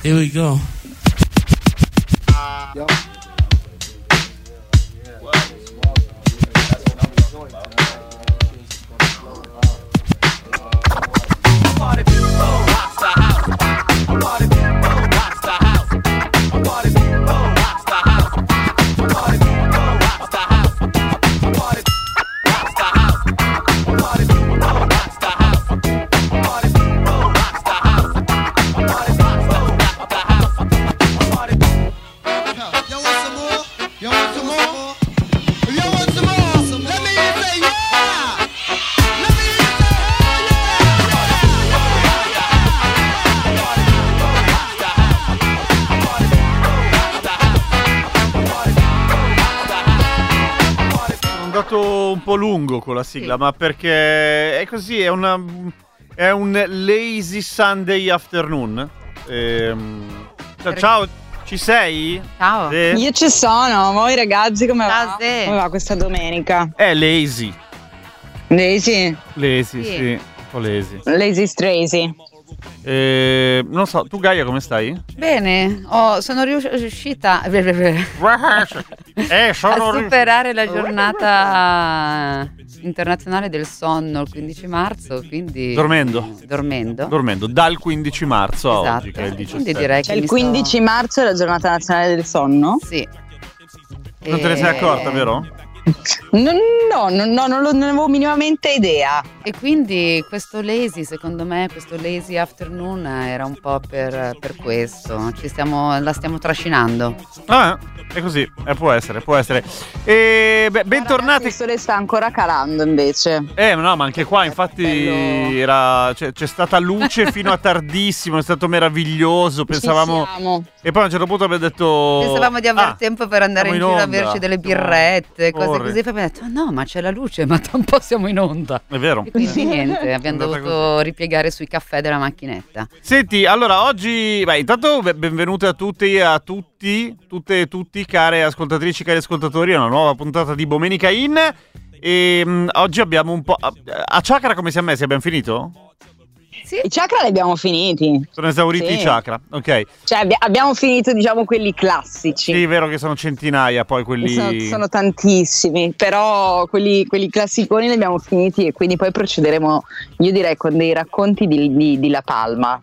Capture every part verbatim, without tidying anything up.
Here we go. Yo. Un po' lungo con la sigla, sì. Ma perché è così, è una è un lazy Sunday afternoon. Ehm, ciao, ciao, ci sei? Ciao. Sì. Io ci sono, voi ragazzi come va? Sì. Come va questa domenica? È lazy. Lazy? Lazy, sì, sì, un po' lazy. Lazy Strazy. Eh, non so, tu Gaia come stai? Bene, oh, sono riuscita eh, sono a superare la giornata internazionale del sonno il quindici marzo, quindi dormendo. Dormendo. Dormendo dal quindici marzo a esatto. oggi, che è il diciassette. Quindi direi cioè che il quindici sto... marzo è la giornata nazionale del sonno? Sì. Non te ne sei accorta, vero? No, no, no, no, non, lo, non avevo minimamente idea. E quindi questo lazy, secondo me, questo lazy afternoon era un po' per, per questo. Ci stiamo, la stiamo trascinando. Ah, è così, eh, può essere, può essere. E beh, bentornati. Il sole sta ancora calando invece. Eh, no, ma anche qua, infatti, era, cioè, c'è stata luce fino a tardissimo, è stato meraviglioso. Pensavamo. E poi a un certo punto abbiamo detto. Pensavamo di aver ah, tempo per andare in, in giro a berci delle birrette, no, cose corri. Così. Poi abbiamo detto: no, ma c'è la luce, ma tra un po' siamo in onda. È vero. E quindi niente, abbiamo dovuto così. ripiegare sui caffè della macchinetta. Senti, allora oggi, beh, intanto benvenute a tutti e a tutti, tutte e tutti, care ascoltatrici, cari ascoltatori, a una nuova puntata di Bomenica In. E um, oggi abbiamo un po'. A, a Chakra come siamo messi? Abbiamo finito? Sì. I chakra li abbiamo finiti. Sono esauriti sì. i chakra, ok. Cioè abbi- abbiamo finito, diciamo, quelli classici. Sì, è vero che sono centinaia poi quelli. Sono, sono tantissimi, però quelli, quelli classiconi li abbiamo finiti e quindi poi procederemo, io direi, con dei racconti di, di, di La Palma.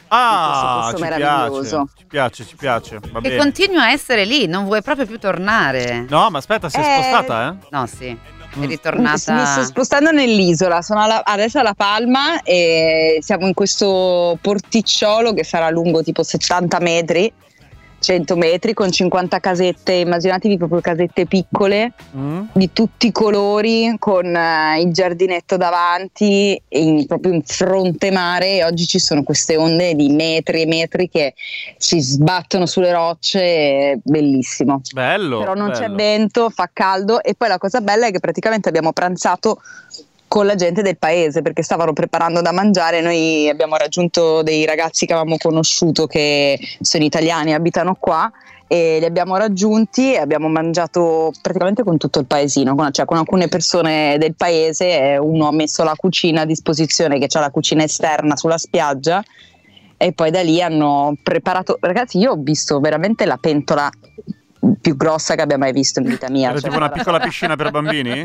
Ah, ci piace, ci piace, ci piace. Va che bene. continua a essere lì, non vuoi proprio più tornare. No, ma aspetta, sei eh... spostata, eh? No, sì. È ritornata. Mi sto spostando nell'isola, sono alla, adesso a La Palma e siamo in questo porticciolo che sarà lungo tipo settanta metri, cento metri, con cinquanta casette, immaginatevi proprio casette piccole mm. di tutti i colori, con uh, il giardinetto davanti, in, proprio in fronte mare, e oggi ci sono queste onde di metri e metri che si sbattono sulle rocce, è bellissimo. Bello. Però non bello. c'è vento, fa caldo, e poi la cosa bella è che praticamente abbiamo pranzato con la gente del paese perché stavano preparando da mangiare. Noi abbiamo raggiunto dei ragazzi che avevamo conosciuto che sono italiani, abitano qua, e li abbiamo raggiunti e abbiamo mangiato praticamente con tutto il paesino, con, cioè con alcune persone del paese. Uno ha messo la cucina a disposizione, che c'ha la cucina esterna sulla spiaggia, e poi da lì hanno preparato. Ragazzi, io ho visto veramente la pentola più grossa che abbia mai visto in vita mia. Era cioè, tipo una piccola piscina per bambini?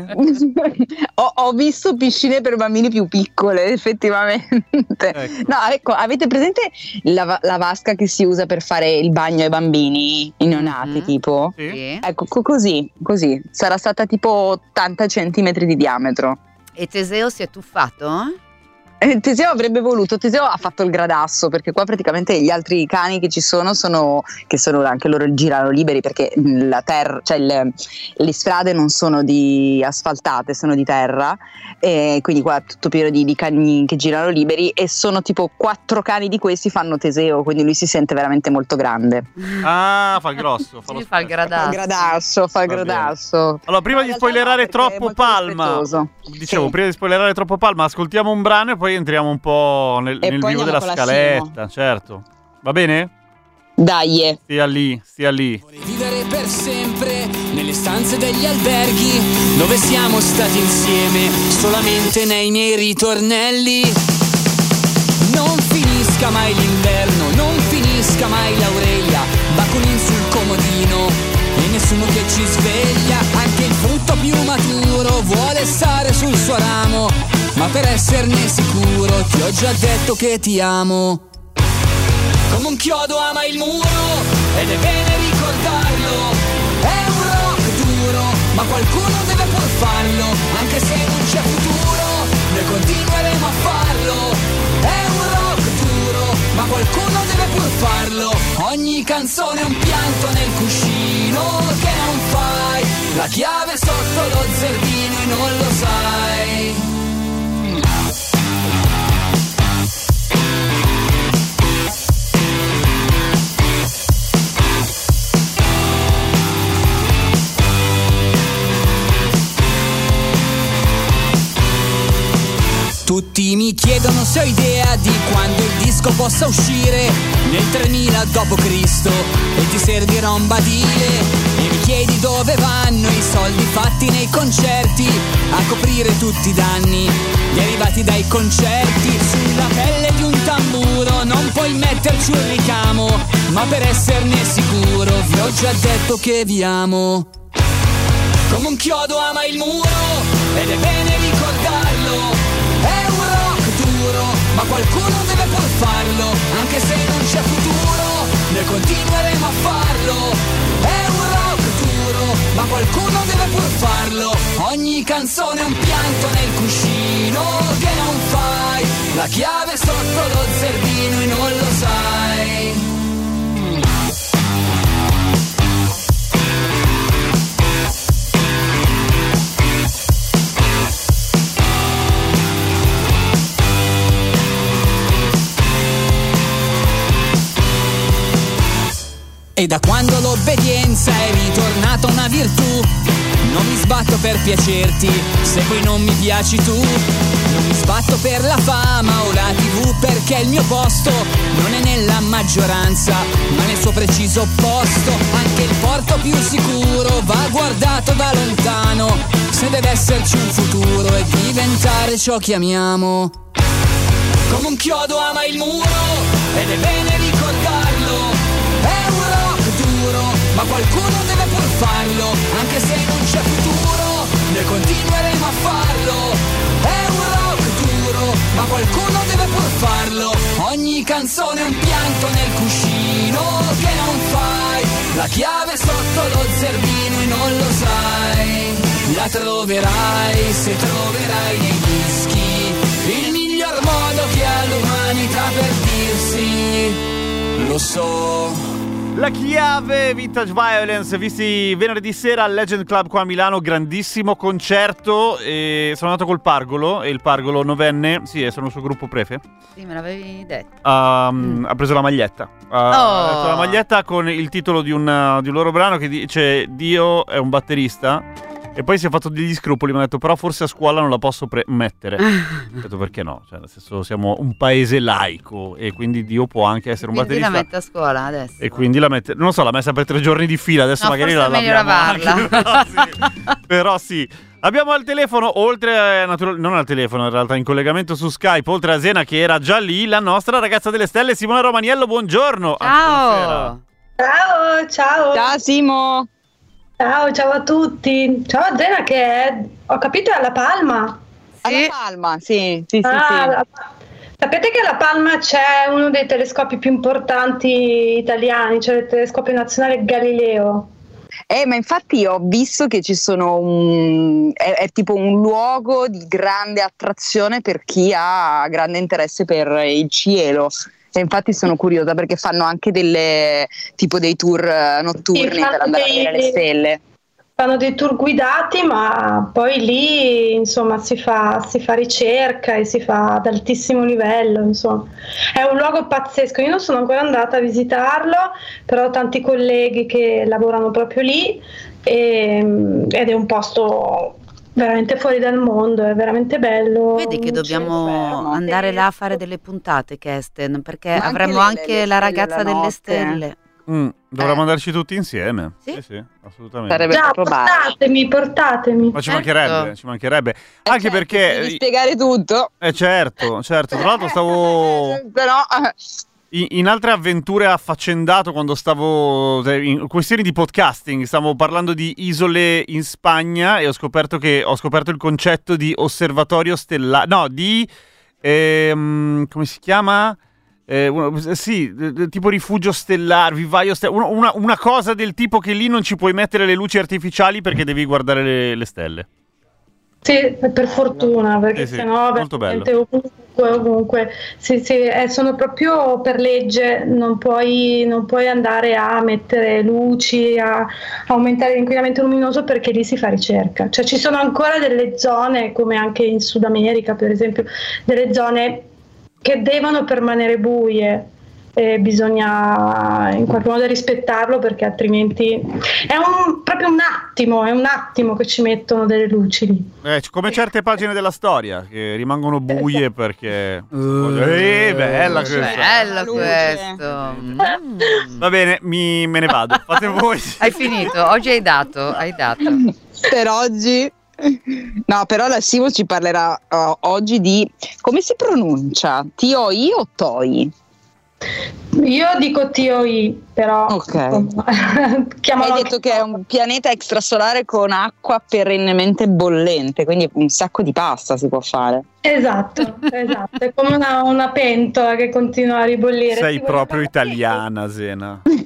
ho, ho visto piscine per bambini più piccole, effettivamente. Ecco. No, ecco, avete presente la, la vasca che si usa per fare il bagno ai bambini, i neonati, mm-hmm. tipo? Sì. Ecco, così, così. Sarà stata tipo ottanta centimetri di diametro. E Teseo si è tuffato? Teseo avrebbe voluto, Teseo ha fatto il gradasso, perché qua praticamente gli altri cani che ci sono sono, che sono anche loro girano liberi, perché la terra, cioè le, le strade non sono di asfaltate, sono di terra, e quindi qua è tutto pieno di, di cani che girano liberi, e sono tipo quattro cani di questi fanno Teseo, quindi lui si sente veramente molto grande. Ah, fa il grosso, fa, lo fa il gradasso. Fa il gradasso, fa il gradasso. Allora, prima di spoilerare no, troppo Palma, dicevo, sì. prima di spoilerare troppo Palma, ascoltiamo un brano e poi entriamo un po' nel, nel vivo della scaletta, la certo. Va bene? Dai. Stia lì, stia lì. Vorrei vivere per sempre nelle stanze degli alberghi dove siamo stati insieme, solamente nei miei ritornelli. Non finisca mai l'inverno, non finisca finisca mai l'Aurelia, Bakunin sul comodino e nessuno che ci sveglia. Anche il frutto più maturo vuole stare sul suo ramo, ma per esserne sicuro ti ho già detto che ti amo. Come un chiodo ama il muro ed è bene ricordarlo. È un rock duro, ma qualcuno deve pur farlo. Anche se non c'è futuro, noi continueremo a farlo. È un rock duro, ma qualcuno deve pur farlo. Ogni canzone è un pianto nel cuscino che non fai. La chiave sotto lo zerbino e non lo sai. Tutti mi chiedono se ho idea di quando il disco possa uscire, nel tremila dopo Cristo, e ti servirò un badile. E mi chiedi dove vanno i soldi fatti nei concerti a coprire tutti i danni derivati dai concerti. Sulla pelle di un tamburo non puoi metterci un ricamo, ma per esserne sicuro vi ho già detto che vi amo. Come un chiodo ama il muro ed è bene ricordarlo. È un rock duro, ma qualcuno deve pur farlo. Anche se non c'è futuro, noi continueremo a farlo. È un rock duro, ma qualcuno deve pur farlo. Ogni canzone è un pianto nel cuscino che non fai. La chiave sotto lo zerbino e non lo sai. E da quando l'obbedienza è ritornata una virtù, non mi sbatto per piacerti se poi non mi piaci tu. Non mi sbatto per la fama o la tivù, perché il mio posto non è nella maggioranza ma nel suo preciso opposto. Anche il porto più sicuro va guardato da lontano, se deve esserci un futuro e diventare ciò che amiamo. Come un chiodo ama il muro ed è bene ricordarlo. È un rock duro, ma qualcuno deve pur farlo. Anche se non c'è futuro, noi continueremo a farlo. È un rock duro, ma qualcuno deve pur farlo. Ogni canzone è un pianto nel cuscino che non fai. La chiave sotto lo zerbino e non lo sai. La troverai se troverai nei dischi il miglior modo che ha l'umanità per dirsi lo so. La chiave, Vintage Violence, visti venerdì sera al Legend Club qua a Milano, grandissimo concerto. E sono andato col Pargolo, e il Pargolo novenne, sì, sono il suo gruppo prefe. Sì, me l'avevi detto. Um, mm. Ha preso la maglietta. Uh, oh. Ha preso la maglietta con il titolo di un, di un loro brano che dice Dio è un batterista. E poi si è fatto degli scrupoli, mi ha detto però forse a scuola non la posso pre- mettere. Ho detto perché no? Cioè, nel senso, siamo un paese laico e quindi Dio può anche essere un quindi batterista. Quindi la mette a scuola adesso. E quindi la mette, non lo so, l'ha messa per tre giorni di fila, adesso no, magari la la laviamo anche, però sì, però sì. Abbiamo al telefono, oltre a, natural- non al telefono in realtà, in collegamento su Skype, oltre a Zena che era già lì, la nostra ragazza delle stelle, Simona Romaniello, buongiorno. Ciao. Ciao, ciao. Ciao Simo. Ciao, ciao a tutti. Ciao Zena che è, ho capito, è alla Palma. Alla sì. Palma, sì, sì, ah, sì, sì. La, sapete che alla Palma c'è uno dei telescopi più importanti italiani, cioè il telescopio nazionale Galileo. Eh, ma infatti ho visto che ci sono un è, è tipo un luogo di grande attrazione per chi ha grande interesse per il cielo. E infatti sono curiosa perché fanno anche delle tipo dei tour notturni sì, per andare dei, a vedere le stelle. Fanno dei tour guidati, ma poi lì insomma si fa, si fa ricerca e si fa ad altissimo livello, insomma. È un luogo pazzesco, io non sono ancora andata a visitarlo, però ho tanti colleghi che lavorano proprio lì e, ed è un posto veramente fuori dal mondo, è veramente bello. Vedi che dobbiamo andare là a fare delle puntate, Kesten, perché anche avremo le, anche le la ragazza delle notte. stelle. Mm, dovremmo eh. andarci tutti insieme. Sì, sì, sì, assolutamente. Sarebbe Già, probabile. portatemi, portatemi. Ma ci Certo. mancherebbe, ci mancherebbe. Eh Anche certo, perché devi spiegare tutto. Eh certo, certo. Tra l'altro stavo Però In, in altre avventure affaccendato, quando stavo in questioni di podcasting, stavo parlando di isole in Spagna e ho scoperto che ho scoperto il concetto di osservatorio stellare, no, di ehm, come si chiama? Eh, una, sì, tipo rifugio stellare, vivaio stellare, una, una cosa del tipo che lì non ci puoi mettere le luci artificiali perché devi guardare le, le stelle. Sì, per fortuna, perché sì, sì, sennò molto bello. ovunque, ovunque sì, sì, eh, sono proprio per legge, non puoi, non puoi andare a mettere luci, a, a aumentare l'inquinamento luminoso, perché lì si fa ricerca. Cioè ci sono ancora delle zone, come anche in Sud America per esempio, delle zone che devono permanere buie. E bisogna in qualche modo rispettarlo, perché altrimenti è un, proprio un attimo, è un attimo che ci mettono delle luci lì. Eh, come certe pagine della storia che rimangono buie perché uh, eh, bella questa. Bello questo. Mm. Va bene, mi, me ne vado. Fate voi. Hai finito? Oggi hai dato, hai dato. Per oggi. No, però la Simo ci parlerà uh, oggi di come si pronuncia? T O I o T O I? Io dico T O I, però okay. Hai detto che è un pianeta extrasolare con acqua perennemente bollente, quindi un sacco di pasta si può fare. Esatto, esatto, è come una, una pentola che continua a ribollire. Sei proprio italiana, Zena. No,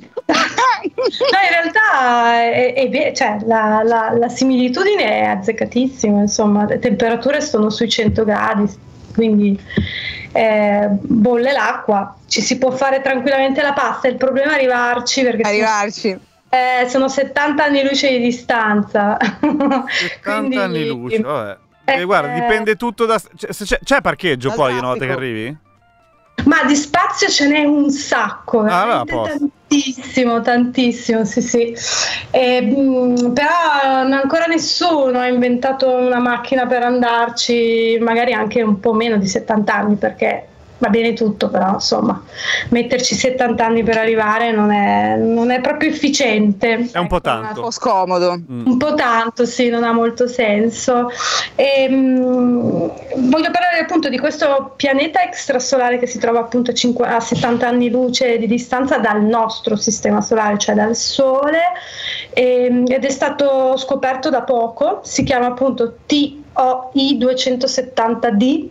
in realtà è, è, cioè, la, la, la similitudine è azzeccatissima, insomma, le temperature sono sui cento gradi, quindi eh, bolle l'acqua, ci si può fare tranquillamente la pasta, il problema è arrivarci, perché arrivarci. Sono, eh, sono settanta anni luce di distanza. settanta quindi, anni luce, vabbè. Eh, eh, guarda, dipende tutto da... C'è, c'è parcheggio poi una volta che arrivi? Ma di spazio ce n'è un sacco, ah, tantissimo, tantissimo, sì sì. E, mh, però ancora nessuno ha inventato una macchina per andarci, magari anche un po' meno di settanta anni, perché va bene tutto, però insomma metterci settanta anni per arrivare non è, non è proprio efficiente. È un po' tanto. È un po' scomodo. Mm. Un po' tanto, sì, non ha molto senso. E, mh, voglio parlare appunto di questo pianeta extrasolare che si trova appunto a, cinque, a settanta anni luce di distanza dal nostro sistema solare, cioè dal Sole, e, ed è stato scoperto da poco, si chiama appunto T O I duecentosettanta D.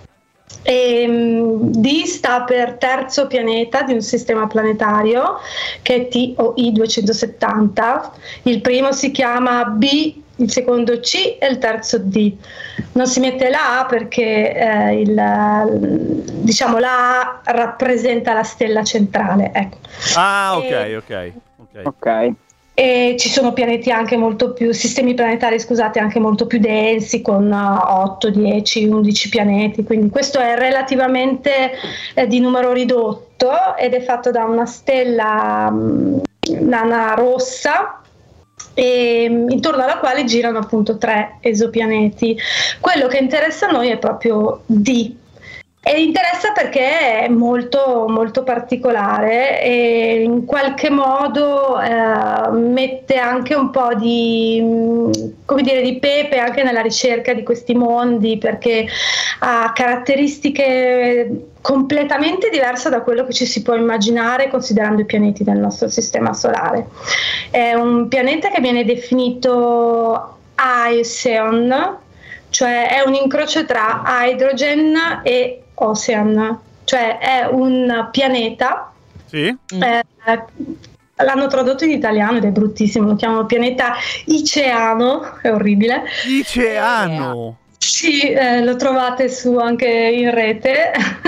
E, D sta per terzo pianeta di un sistema planetario, che è T O I duecentosettanta. Il primo si chiama B, il secondo C e il terzo D. Non si mette la A perché eh, il, diciamo la A rappresenta la stella centrale, ecco. Ah, ok, e, ok, ok. Ok. E ci sono pianeti anche molto più, sistemi planetari scusate, anche molto più densi, con otto, dieci, undici pianeti, quindi questo è relativamente eh, di numero ridotto, ed è fatto da una stella mh, nana rossa, e intorno alla quale girano appunto tre esopianeti. Quello che interessa a noi è proprio D. E interessa perché è molto, molto particolare e in qualche modo eh, mette anche un po' di, come dire, di pepe anche nella ricerca di questi mondi, perché ha caratteristiche completamente diverse da quello che ci si può immaginare considerando i pianeti del nostro sistema solare. È un pianeta che viene definito Iceon, cioè è un incrocio tra hydrogen e Ocean, cioè è un pianeta. Sì. Eh, l'hanno tradotto in italiano ed è bruttissimo, lo chiamano pianeta Iceano, è orribile. Iceano. Eh, sì, eh, lo trovate su anche in rete.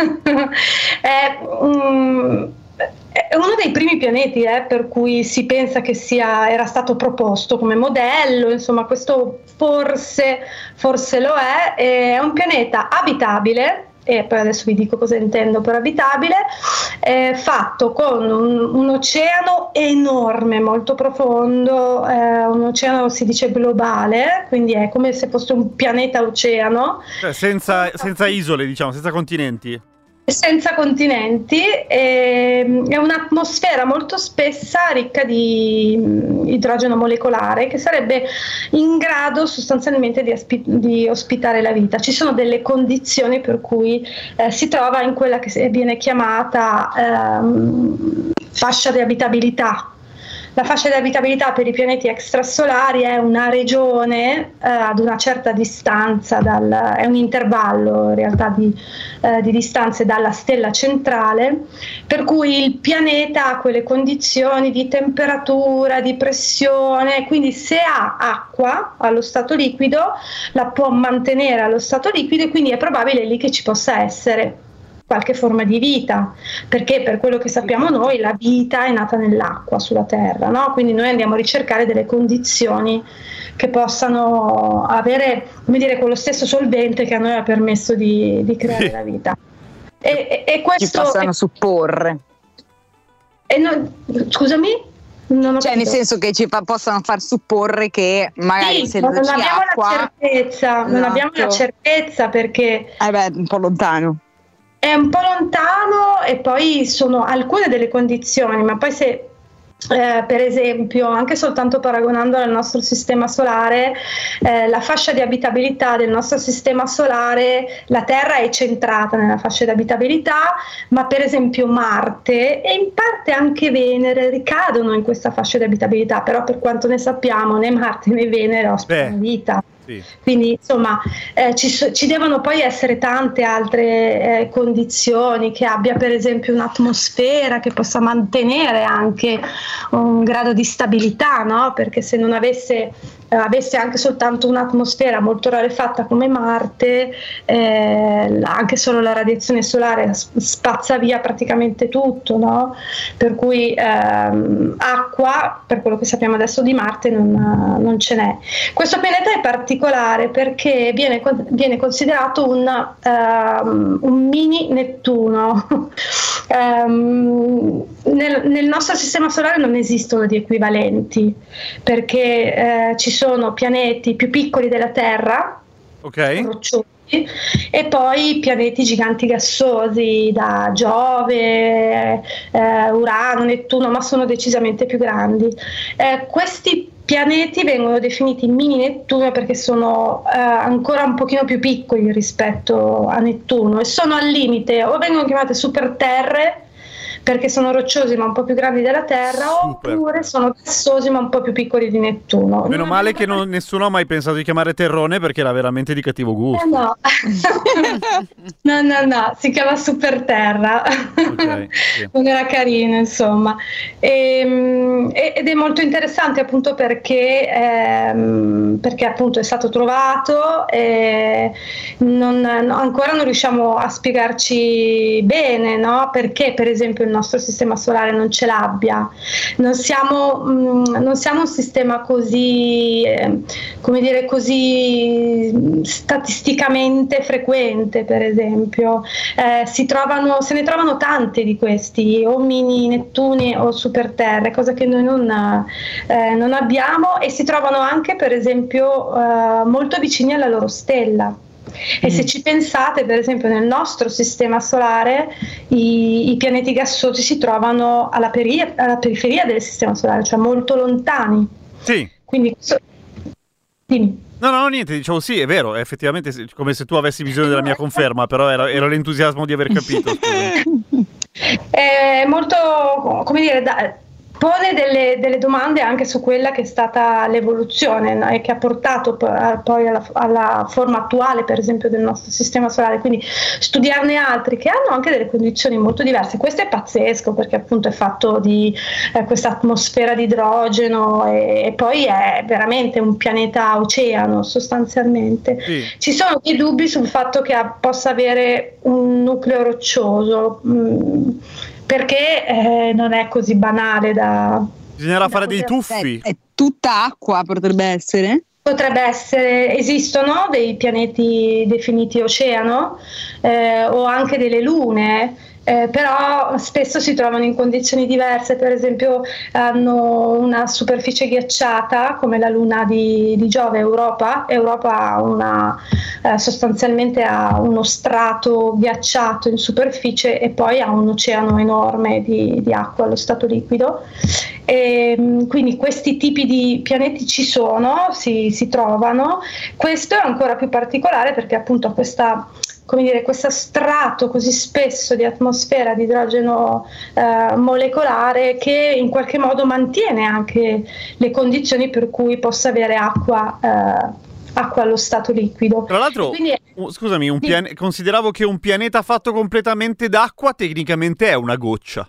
è, um, è uno dei primi pianeti eh, per cui si pensa che sia, era stato proposto come modello, insomma questo forse, forse lo è. È un pianeta abitabile, e poi adesso vi dico cosa intendo per abitabile, eh, fatto con un, un oceano enorme, molto profondo, eh, un oceano si dice globale, quindi è come se fosse un pianeta oceano. Cioè senza, senza isole, diciamo, senza continenti. senza continenti, e è un'atmosfera molto spessa ricca di idrogeno molecolare che sarebbe in grado sostanzialmente di, aspi- di ospitare la vita. Ci sono delle condizioni per cui eh, si trova in quella che viene chiamata ehm, fascia di abitabilità. La fascia di abitabilità per i pianeti extrasolari è una regione eh, ad una certa distanza, dal, è un intervallo in realtà di, eh, di distanze dalla stella centrale, per cui il pianeta ha quelle condizioni di temperatura, di pressione, quindi se ha acqua allo stato liquido la può mantenere allo stato liquido, e quindi è probabile lì che ci possa essere qualche forma di vita, perché per quello che sappiamo noi la vita è nata nell'acqua sulla Terra, no? Quindi noi andiamo a ricercare delle condizioni che possano avere, come dire, quello stesso solvente che a noi ha permesso di, di creare la vita. E, e, e questo ci possano è, supporre. E non, scusami? Non ho cioè capito. Nel senso che ci fa, possano far supporre che magari sì, se non non abbiamo acqua, la certezza, non esatto. abbiamo la certezza perché eh beh, un po' lontano. È un po' lontano, e poi sono alcune delle condizioni, ma poi se eh, per esempio anche soltanto paragonando al nostro sistema solare, eh, la fascia di abitabilità del nostro sistema solare, la Terra è centrata nella fascia di abitabilità, ma per esempio Marte e in parte anche Venere ricadono in questa fascia di abitabilità, però per quanto ne sappiamo né Marte né Venere ospitano vita. Sì. Quindi insomma eh, ci, ci devono poi essere tante altre eh, condizioni, che abbia per esempio un'atmosfera che possa mantenere anche un grado di stabilità, no? Perché se non avesse, eh, avesse anche soltanto un'atmosfera molto rarefatta come Marte, eh, anche solo la radiazione solare spazza via praticamente tutto, no? Per cui ehm, acqua, per quello che sappiamo adesso di Marte, non, non ce n'è. Questo pianeta è particolare perché viene, viene considerato un, um, un mini Nettuno. um, nel, nel nostro sistema solare non esistono di equivalenti, perché eh, ci sono pianeti più piccoli della Terra, okay. rocciosi, e poi pianeti giganti gassosi da Giove, eh, Urano, Nettuno, ma sono decisamente più grandi. Eh, questi pianeti vengono definiti mini Nettuno perché sono eh, ancora un pochino più piccoli rispetto a Nettuno, e sono al limite, o vengono chiamate superterre perché sono rocciosi ma un po' più grandi della Terra, Super. Oppure sono gassosi ma un po' più piccoli di Nettuno. Meno male che non, nessuno ha mai pensato di chiamare Terrone, perché era veramente di cattivo gusto. Eh no. no, no, no, si chiama Superterra. Okay, sì. Non era carino, insomma. E, ed è molto interessante appunto perché, ehm, perché appunto è stato trovato e non, no, ancora non riusciamo a spiegarci bene, no? Perché per esempio il nostro sistema solare non ce l'abbia. Non siamo, mh, non siamo un sistema così, eh, come dire, così statisticamente frequente, per esempio. Eh, si trovano, se ne trovano tante di questi, o mini Nettuni o superterre, cosa che noi non, eh, non abbiamo, e si trovano anche, per esempio, eh, molto vicini alla loro stella. E se ci pensate, per esempio nel nostro sistema solare i, i pianeti gassosi si trovano alla, peri- alla periferia del sistema solare, cioè molto lontani. Sì. Quindi so- dimmi. No, no, niente, dicevo sì, è vero, è effettivamente come se tu avessi bisogno della mia conferma, però era, era l'entusiasmo di aver capito. È molto, come dire, da, pone delle, delle domande anche su quella che è stata l'evoluzione, no? E che ha portato poi alla, alla forma attuale, per esempio, del nostro sistema solare. Quindi studiarne altri che hanno anche delle condizioni molto diverse. Questo è pazzesco, perché appunto è fatto di eh, questa atmosfera di idrogeno, e, e poi è veramente un pianeta oceano sostanzialmente. Sì. Ci sono dei dubbi sul fatto che ha, possa avere un nucleo roccioso, mh, perché eh, non è così banale da... Bisognerà da fare dei tuffi. È, è tutta acqua, potrebbe essere? Potrebbe essere, esistono dei pianeti definiti oceano eh, o anche delle lune. Eh, però spesso si trovano in condizioni diverse, per esempio hanno una superficie ghiacciata come la luna di, di Giove, Europa. Europa ha una, eh, sostanzialmente ha uno strato ghiacciato in superficie e poi ha un oceano enorme di, di acqua allo stato liquido. E, quindi questi tipi di pianeti ci sono, si, si trovano. Questo è ancora più particolare perché appunto ha questa, come dire, questo strato così spesso di atmosfera di idrogeno eh, molecolare che in qualche modo mantiene anche le condizioni per cui possa avere acqua, eh, acqua allo stato liquido. Tra l'altro, quindi, uh, scusami, un pian- consideravo che un pianeta fatto completamente d'acqua tecnicamente è una goccia.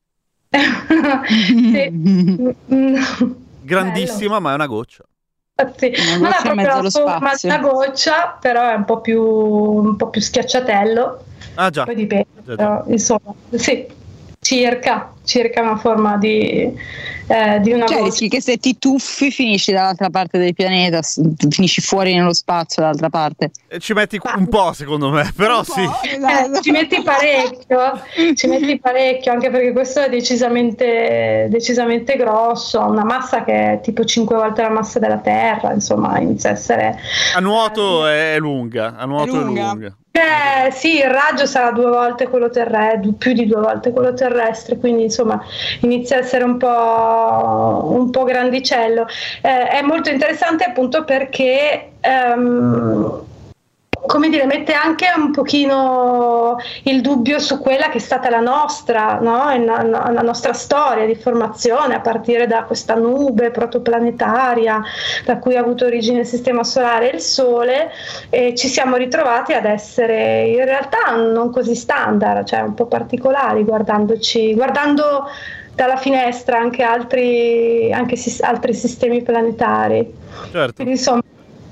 sì. Grandissima, bello. Ma è una goccia. Sì. Non ha proprio la forma di una goccia, però è un po' più un po' più schiacciatello. Ah già. Poi dipende, già, già. Però, insomma, sì, circa, circa una forma di, eh, di una cioè, goccia. rischi che se ti tuffi finisci dall'altra parte del pianeta, finisci fuori nello spazio dall'altra parte. E ci metti un po', secondo me, però un sì. Eh, ci metti parecchio, ci metti parecchio, anche perché questo è decisamente, decisamente grosso, ha una massa che è tipo cinque volte la massa della Terra, insomma, inizia a essere... A nuoto eh, è lunga, a nuoto è lunga. È lunga. Eh, sì, il raggio sarà due volte quello terrestre, più di due volte quello terrestre, quindi insomma inizia a essere un po', un po' grandicello. Eh, è molto interessante appunto perché um, come dire, mette anche un pochino il dubbio su quella che è stata la nostra, no? la, la nostra storia di formazione a partire da questa nube protoplanetaria da cui ha avuto origine il Sistema Solare e il Sole, e ci siamo ritrovati ad essere in realtà non così standard, cioè un po' particolari, guardandoci, guardando dalla finestra anche altri, anche sis, altri sistemi planetari. Certo. Quindi insomma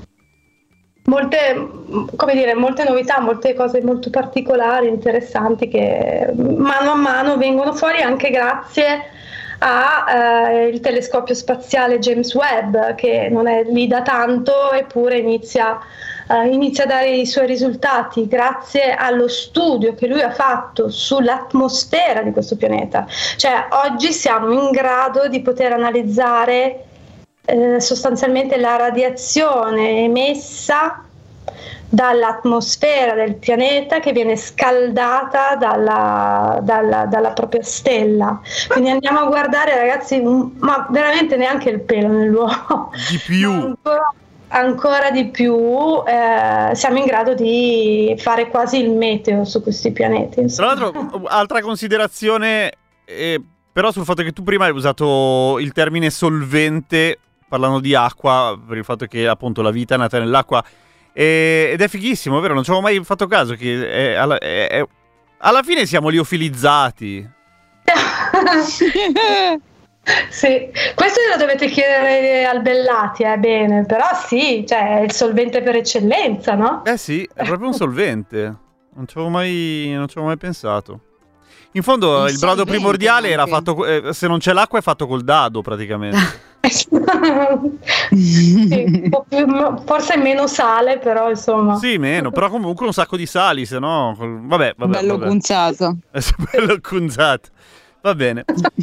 molte, come dire, molte novità, molte cose molto particolari, interessanti che mano a mano vengono fuori anche grazie al eh, telescopio spaziale James Webb, che non è lì da tanto eppure inizia, eh, inizia a dare i suoi risultati grazie allo studio che lui ha fatto sull'atmosfera di questo pianeta. Cioè oggi siamo in grado di poter analizzare Eh, sostanzialmente la radiazione emessa dall'atmosfera del pianeta che viene scaldata dalla, dalla, dalla propria stella. Quindi andiamo a guardare, ragazzi, ma veramente neanche il pelo nell'uovo. Di più. Ancora, ancora di più, eh, siamo in grado di fare quasi il meteo su questi pianeti. Insomma. Tra l'altro, altra considerazione, eh, però sul fatto che tu prima hai usato il termine solvente parlando di acqua, per il fatto che appunto la vita è nata nell'acqua, e, ed è fighissimo, vero? Non ci avevo mai fatto caso che è, alla, è, è, alla fine siamo liofilizzati. Sì, questo lo dovete chiedere al Bellati, eh, bene, però sì, cioè è il solvente per eccellenza, no? Eh sì, è proprio un solvente, non ci avevo mai, non ci avevo mai pensato. In fondo il, il brodo primordiale anche. Era fatto, eh, se non c'è l'acqua è fatto col dado praticamente. Sì, un po' più, forse meno sale, però insomma. Sì, meno, però comunque un sacco di sali, se no vabbè, vabbè, bello vabbè. cunzato. Bello cunzato. Va bene.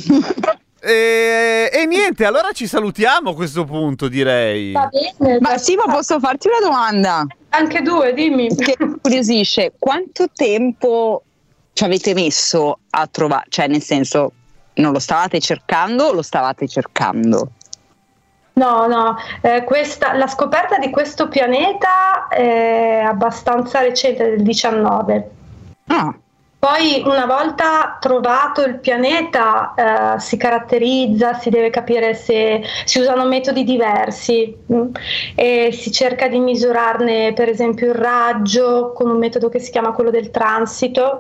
e, e niente, allora ci salutiamo a questo punto, direi. Va bene. Ma sì, ma posso farti una domanda? Anche due, dimmi. Che incuriosisce, quanto tempo ci avete messo a trovare, cioè nel senso, non lo stavate cercando o lo stavate cercando? No, no, eh, questa, la scoperta di questo pianeta è abbastanza recente, del diciannove. Ah. Poi una volta trovato il pianeta eh, si caratterizza, si deve capire se si usano metodi diversi mh, e si cerca di misurarne per esempio il raggio con un metodo che si chiama quello del transito.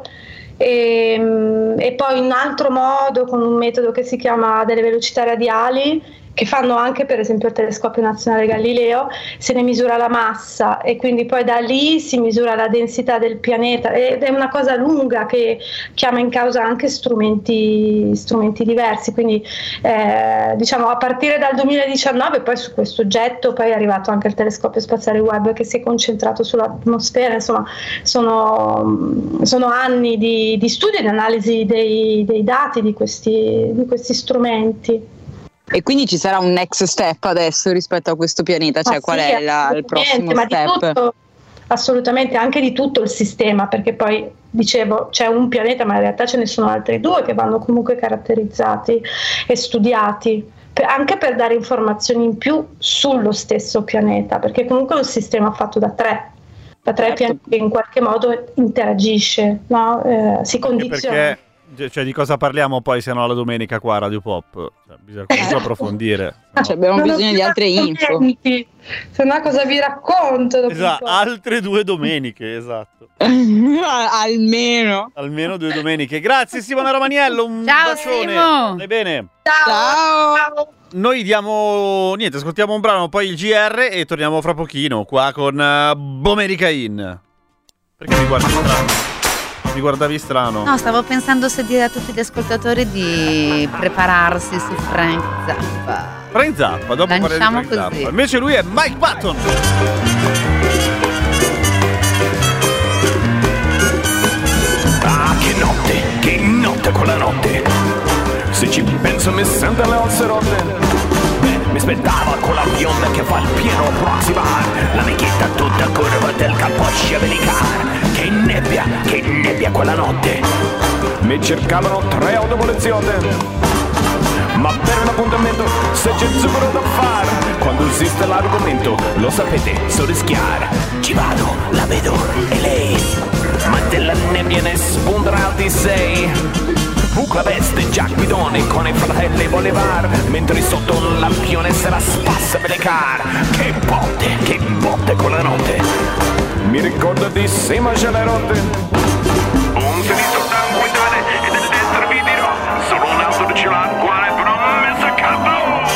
E, e poi un altro modo con un metodo che si chiama delle velocità radiali, che fanno anche per esempio il telescopio nazionale Galileo, se ne misura la massa e quindi poi da lì si misura la densità del pianeta, ed è una cosa lunga che chiama in causa anche strumenti, strumenti diversi, quindi eh, diciamo a partire dal duemiladiciannove poi su questo oggetto poi è arrivato anche il telescopio spaziale Webb che si è concentrato sull'atmosfera, insomma sono, sono anni di, di studio e di analisi dei, dei dati di questi, di questi strumenti. E quindi ci sarà un next step adesso rispetto a questo pianeta, cioè ah, qual sì, è la, il prossimo ma step? Di tutto, assolutamente, anche di tutto il sistema, perché poi dicevo c'è un pianeta ma in realtà ce ne sono altri due che vanno comunque caratterizzati e studiati, per, anche per dare informazioni in più sullo stesso pianeta, perché comunque è un sistema fatto da tre, da tre certo. pianeti che in qualche modo interagisce, no? eh, si condiziona. Perché... Cioè, di cosa parliamo poi se no alla domenica qua a Radio Pop? Cioè, bisogna comunque approfondire. No. Cioè, abbiamo non bisogno di altre info. Se no cosa vi racconto? Esatto, altre due domeniche, esatto. Almeno. Almeno due domeniche. Grazie Simona Romaniello, un Ciao, bacione. Simo. Stai bene? Ciao. Ciao. Noi diamo, niente, ascoltiamo un brano, poi il G R e torniamo fra pochino qua con uh, Bomenica In. Perché mi guardi strano? Mi guardavi strano? No, stavo pensando se dire a tutti gli ascoltatori di prepararsi su Frank Zappa. Frank Zappa, dopo lanciamo Frank così. Zappa. Invece lui è Mike Patton. Ah, che notte, che notte quella notte. Se ci penso mi sento le ossa rotte. Mi aspettava con la bionda che fa il pieno approximar, la vecchietta tutta curva del capoccia velicar. Che nebbia, che nebbia quella notte. Mi cercavano tre auto poliziotte, ma per un appuntamento se c'è zucchero da fare, quando esiste l'argomento lo sapete, so rischiare. Ci vado, la vedo, e lei, ma della nebbia ne spunterà di sei. Buca veste, già guidone con i fratelli Bolivar, mentre sotto un lampione se la spassa per le car. Che botte, che botte con la notte. Mi ricordo di Sima ce le rotte. Un sinistro da guidare e del destro vi dirò, solo un altro ce l'ha al cuore però mi sa capo.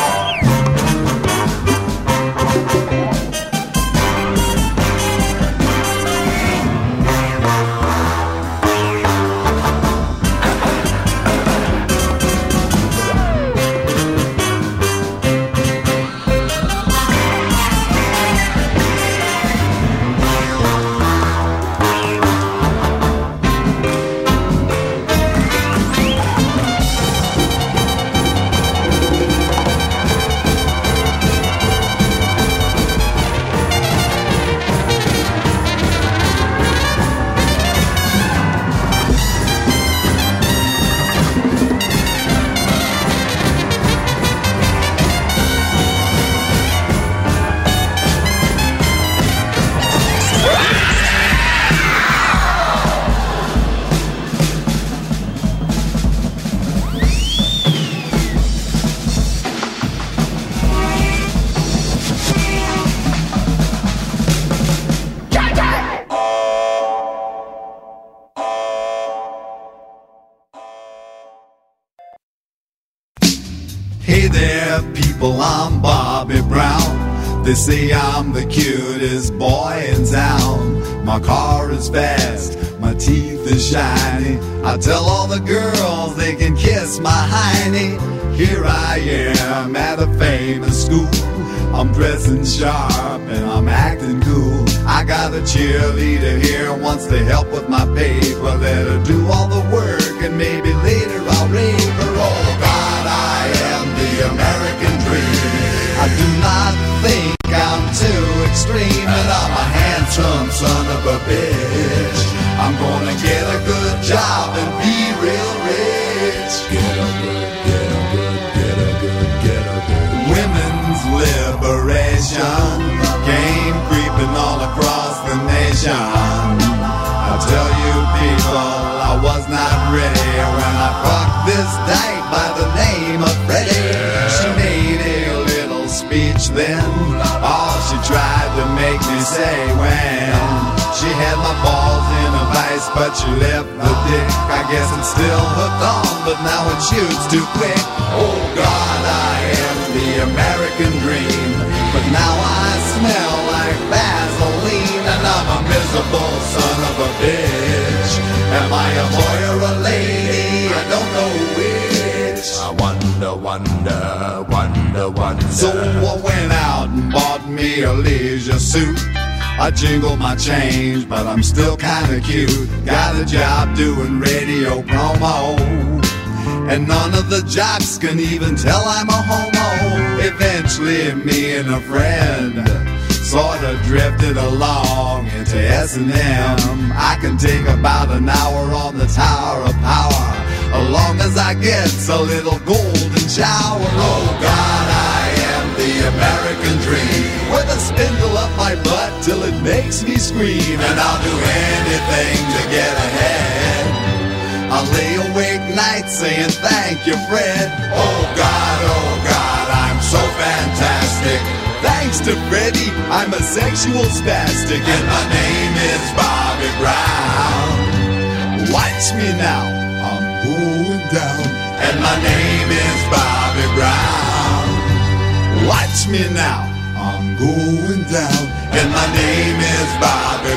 Hey there, people, I'm Bobby Brown. They say I'm the cutest boy in town. My car is fast, my teeth is shiny. I tell all the girls they can kiss my hiney. Here I am at a famous school. I'm dressing sharp and I'm acting cool. I got a cheerleader here, wants to help with my paper. Let her do all the work and maybe later I'll rape her. Oh God, I am the American dream. I do not think I'm too extreme, and I'm a handsome son of a bitch. I'm gonna get a good job and be real rich. Get a good, get a good, get a good, get a good. Women's liberation came creeping all across the nation. I tell you people, I was not ready when I fucked this dyke by the name of Freddie. She made a little speech then, all she tried to make me say when she had my balls in a nice, but you left the dick. I guess I'm still hooked on, but now it shoots too quick. Oh God, I am the American dream, but now I smell like Vaseline, and I'm a miserable son of a bitch. Am I a boy or a lady? I don't know which. I wonder, wonder, wonder, wonder. So I went out and bought me a leisure suit. I jingle my change, but I'm still kinda cute. Got a job doing radio promo, and none of the jocks can even tell I'm a homo. Eventually me and a friend sorta drifted along into S and M. I can take about an hour on the Tower of Power, as long as I get a little golden shower. Oh God, I am the American dream, with a spindle up my butt till it makes me scream. And I'll do anything to get ahead. I'll lay awake nights saying thank you, Fred. Oh God, oh God, I'm so fantastic. Thanks to Freddie, I'm a sexual spastic, and my name is Bobby Brown. Watch me now, I'm going down, and my name is Bobby Brown. Watch me now, I'm going down, and my name is Bobby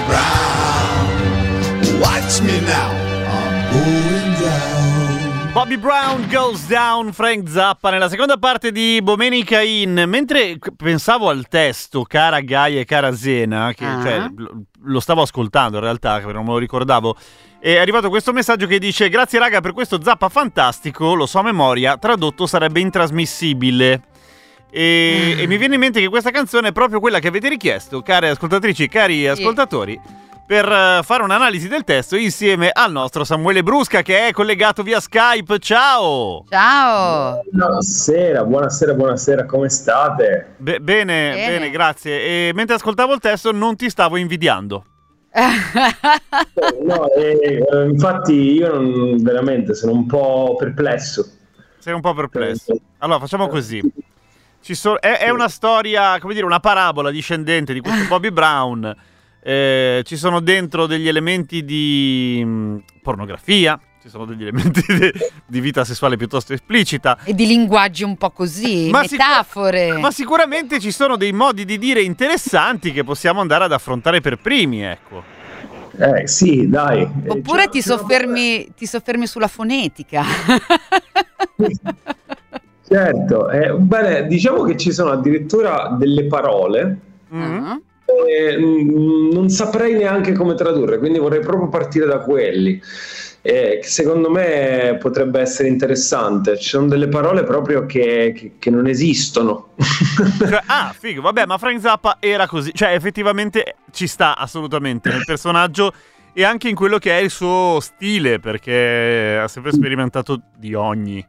Brown. Watch me now, I'm going down. Bobby Brown goes down, Frank Zappa nella seconda parte di Domenica In. Mentre pensavo al testo, cara Gaia e cara Zena, che Ah. cioè, lo stavo ascoltando in realtà, che non me lo ricordavo, è arrivato questo messaggio che dice: grazie raga per questo Zappa fantastico, lo so a memoria, tradotto sarebbe intrasmissibile. E, e mi viene in mente che questa canzone è proprio quella che avete richiesto, care ascoltatrici e cari ascoltatori, per uh, fare un'analisi del testo insieme al nostro Samuele Brusca, che è collegato via Skype. Ciao! Ciao! Buonasera, buonasera, buonasera, come state? Be- bene, Bene. bene, grazie. E mentre ascoltavo il testo non ti stavo invidiando. No, eh, eh, infatti io non, veramente sono un po' perplesso. Sei un po' perplesso. Allora, facciamo così. Ci so- è, è una storia, come dire, una parabola discendente di questo Bobby Brown. Eh, ci sono dentro degli elementi di mh, pornografia, ci sono degli elementi di, di vita sessuale piuttosto esplicita. E di linguaggi un po' così, Ma sic- metafore. Ma sicuramente ci sono dei modi di dire interessanti che possiamo andare ad affrontare per primi, ecco. Eh sì, dai. Oppure Eh, ti già- soffermi, ti soffermi sulla fonetica. Certo, eh, bene, diciamo che ci sono addirittura delle parole. Mm. Ah. Eh, mm, non saprei neanche come tradurre, quindi vorrei proprio partire da quelli. Eh, che secondo me potrebbe essere interessante. Ci sono delle parole proprio che, che, che non esistono. Cioè, ah, figo, vabbè, ma Frank Zappa era così, cioè effettivamente ci sta assolutamente nel personaggio e anche in quello che è il suo stile, perché ha sempre sperimentato di ogni.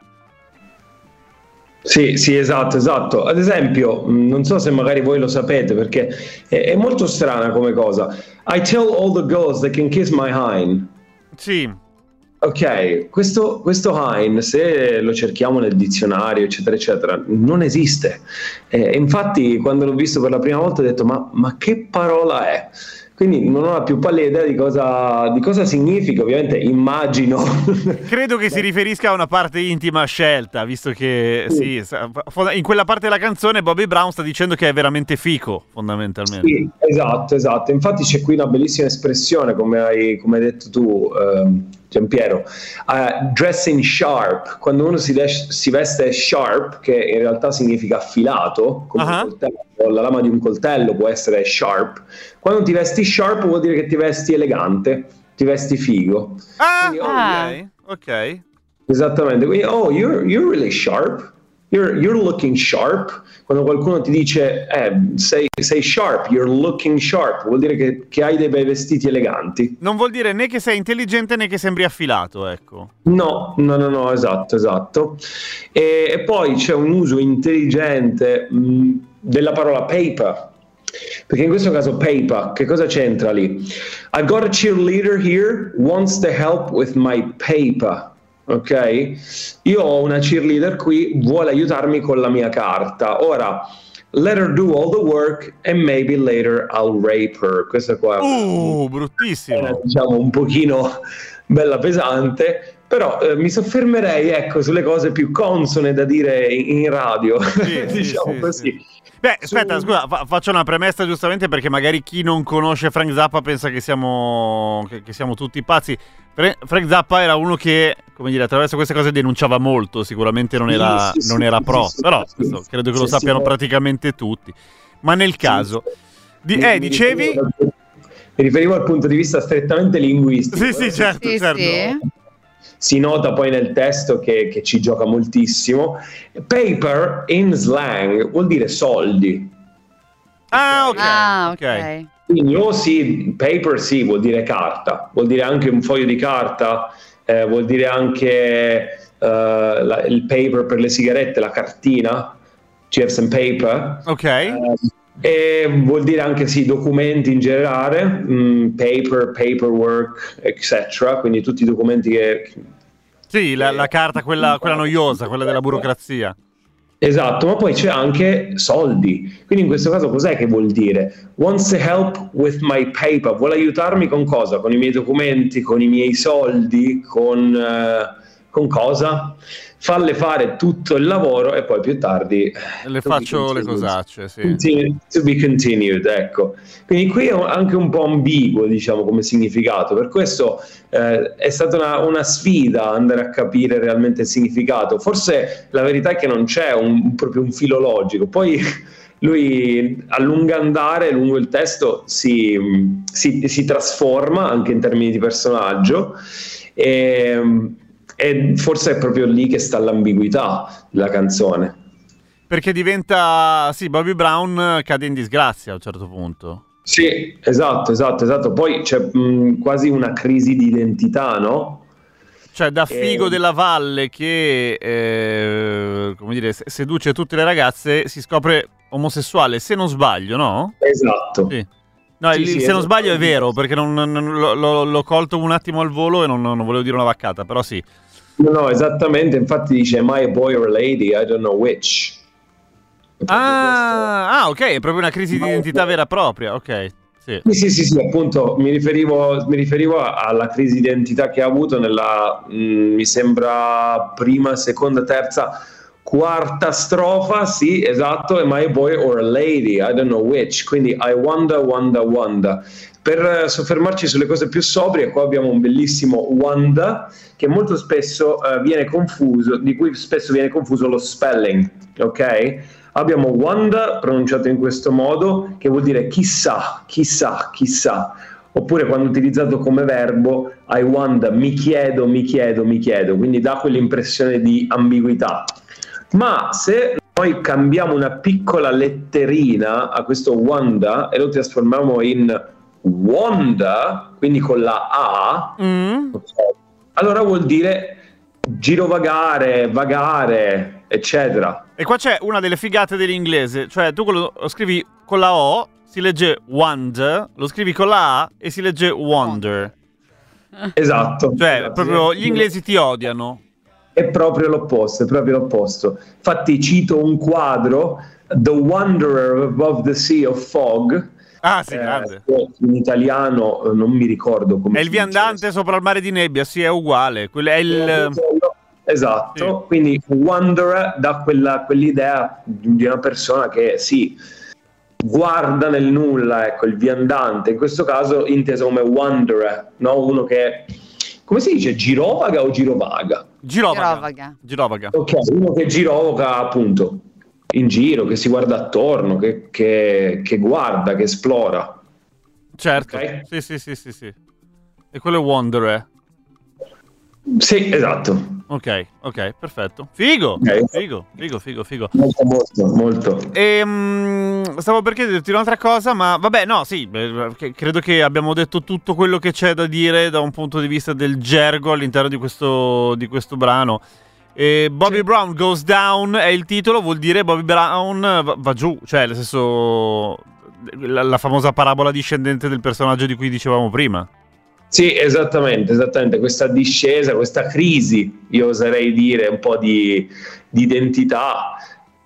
Sì, sì, esatto, esatto. Ad esempio, mh, non so se magari voi lo sapete, perché è, è molto strana come cosa. I tell all the girls they can kiss my hind. Sì, Ok, questo, questo hind, se lo cerchiamo nel dizionario, eccetera, eccetera, non esiste. Eh, infatti, quando l'ho visto per la prima volta ho detto, ma, ma che parola è? Quindi non ho la più pallida idea di cosa, di cosa significa, ovviamente immagino. credo che si riferisca a una parte intima scelta, visto che sì, sa- fo- in quella parte della canzone Bobby Brown sta dicendo che è veramente fico, fondamentalmente. Sì, esatto, esatto. Infatti c'è qui una bellissima espressione, come hai, come hai detto tu, ehm, Giampiero. Uh, dressing sharp, quando uno si, des- si veste sharp, che in realtà significa affilato, come Ah. un coltello, la lama di un coltello può essere sharp. Quando ti vesti sharp vuol dire che ti vesti elegante, ti vesti figo. Ah, Quindi, oh, Ah. ok, ok. Esattamente, quindi, oh, you're, you're really sharp, you're, you're looking sharp. Quando qualcuno ti dice, eh, sei, sei sharp, you're looking sharp, vuol dire che, che hai dei bei vestiti eleganti. Non vuol dire né che sei intelligente né che sembri affilato, ecco. No, no, no, no, esatto, esatto. E, e poi c'è un uso intelligente mh, della parola paper, perché in questo caso paper, che cosa c'entra lì? I've got a cheerleader here, wants the help with my paper. Ok? Io ho una cheerleader qui, vuole aiutarmi con la mia carta. Ora, let her do all the work and maybe later I'll rape her. Questa qua uh, bruttissimo. È, diciamo un pochino bella pesante, però eh, mi soffermerei, ecco, sulle cose più consone da dire in, in radio, sì, diciamo sì, così. Sì. Beh, aspetta, scusa, fa- faccio una premessa giustamente perché magari chi non conosce Frank Zappa pensa che siamo, che, che siamo tutti pazzi. Fra- Frank Zappa era uno che, come dire, attraverso queste cose denunciava molto, sicuramente non era, sì, sì, non sì, era sì, pro, sì, però sì, questo, sì, credo che sì, lo sappiano sì, praticamente tutti. Ma nel caso, di, mi, eh, mi dicevi... Riferivo, mi riferivo al punto di vista strettamente linguistico. Sì, sì, certo, Sì, certo. sì. Si nota poi nel testo che, che ci gioca moltissimo. Paper in slang vuol dire soldi. Ah, ok. Ah, ok. ok. Quindi o sì, paper sì, vuol dire carta, vuol dire anche un foglio di carta, eh, vuol dire anche uh, la, il paper per le sigarette, la cartina, C F S and paper. Ok. Eh, e vuol dire anche sì, documenti in generale, mh, paper, paperwork, eccetera. Quindi tutti i documenti che... Sì, la, la carta, quella, quella noiosa, quella della burocrazia. Esatto, ma poi c'è anche soldi. Quindi in questo caso cos'è che vuol dire? Wants to help with my paper. Vuole aiutarmi con cosa? Con i miei documenti, con i miei soldi, con, uh, con cosa? Falle fare tutto il lavoro e poi più tardi Le faccio le cosacce, sì. Continue, to be continued, ecco. Quindi qui è anche un po' ambiguo, diciamo, come significato. Per questo eh, è stata una, una sfida andare a capire realmente il significato. Forse la verità è che non c'è un, proprio un filo logico. Poi lui a lungo andare, lungo il testo, si, si, si trasforma anche in termini di personaggio e, e forse è proprio lì che sta l'ambiguità della canzone. Perché diventa, sì, Bobby Brown cade in disgrazia a un certo punto. Sì, esatto, esatto, esatto. Poi c'è mh, quasi una crisi di identità, no? Cioè da figo E... della valle che, eh, come dire, seduce tutte le ragazze, si scopre omosessuale, se non sbaglio, no? Esatto. Sì. No, Sì, il, sì, se non esatto. sbaglio è vero, perché non, non, lo- lo- l'ho colto un attimo al volo e non, non volevo dire una vaccata, però sì. No, no, esattamente. Infatti dice am I a boy or a lady? I don't know which. Ah, ah, ok, è proprio una crisi di identità vera e propria, ok. Sì. Sì, sì, sì, sì, appunto, mi riferivo, mi riferivo alla crisi di identità che ha avuto nella, mh, mi sembra, prima, seconda, terza, quarta strofa, sì, esatto, am I a boy or a lady? I don't know which, quindi I wonder, wonder, wonder. Per soffermarci sulle cose più sobrie, qua abbiamo un bellissimo wonder, che molto spesso uh, viene confuso, di cui spesso viene confuso lo spelling, ok? Abbiamo wonder pronunciato in questo modo, che vuol dire chissà, chissà, chissà. Oppure quando utilizzato come verbo, I wonder, mi chiedo, mi chiedo, mi chiedo. Quindi dà quell'impressione di ambiguità. Ma se noi cambiamo una piccola letterina a questo wonder e lo trasformiamo in wonder, quindi con la A, Mm. allora vuol dire girovagare, vagare, eccetera. E qua c'è una delle figate dell'inglese, cioè tu lo scrivi con la O, si legge wonder, lo scrivi con la A e si legge wonder. Esatto. Cioè, Esatto. proprio gli inglesi ti odiano. È proprio l'opposto, è proprio l'opposto. Infatti cito un quadro, The Wanderer Above the Sea of Fog. Ah, sì, eh, grande. in italiano eh, non mi ricordo come È il si viandante sopra il mare di nebbia, sì, è uguale. Quello è il... dice. Esatto, Sì. quindi wanderer dà quella, quell'idea di una persona che si guarda nel nulla, ecco, il viandante, in questo caso inteso come wanderer, no? Uno che, come si dice, girovaga o girovaga? Girovaga. Girovaga. Girovaga. Ok, uno che girovaga appunto in giro, che si guarda attorno, che, che, che guarda, che esplora. Certo. Ok. Sì, sì, sì, sì, sì. E quello è Wanderer. Sì, esatto. Ok, ok, perfetto. Figo, Ok. figo, figo, figo, figo. Molto, molto, molto. Ehm, stavo per chiederti un'altra cosa, ma vabbè, no, sì, beh, che- credo che abbiamo detto tutto quello che c'è da dire da un punto di vista del gergo all'interno di questo, di questo brano. E Bobby Sì. Brown Goes Down è il titolo, vuol dire Bobby Brown va, va giù, cioè nel senso la, la famosa parabola discendente del personaggio di cui dicevamo prima. Sì, esattamente, esattamente, questa discesa, questa crisi, io oserei dire, un po' di, di identità,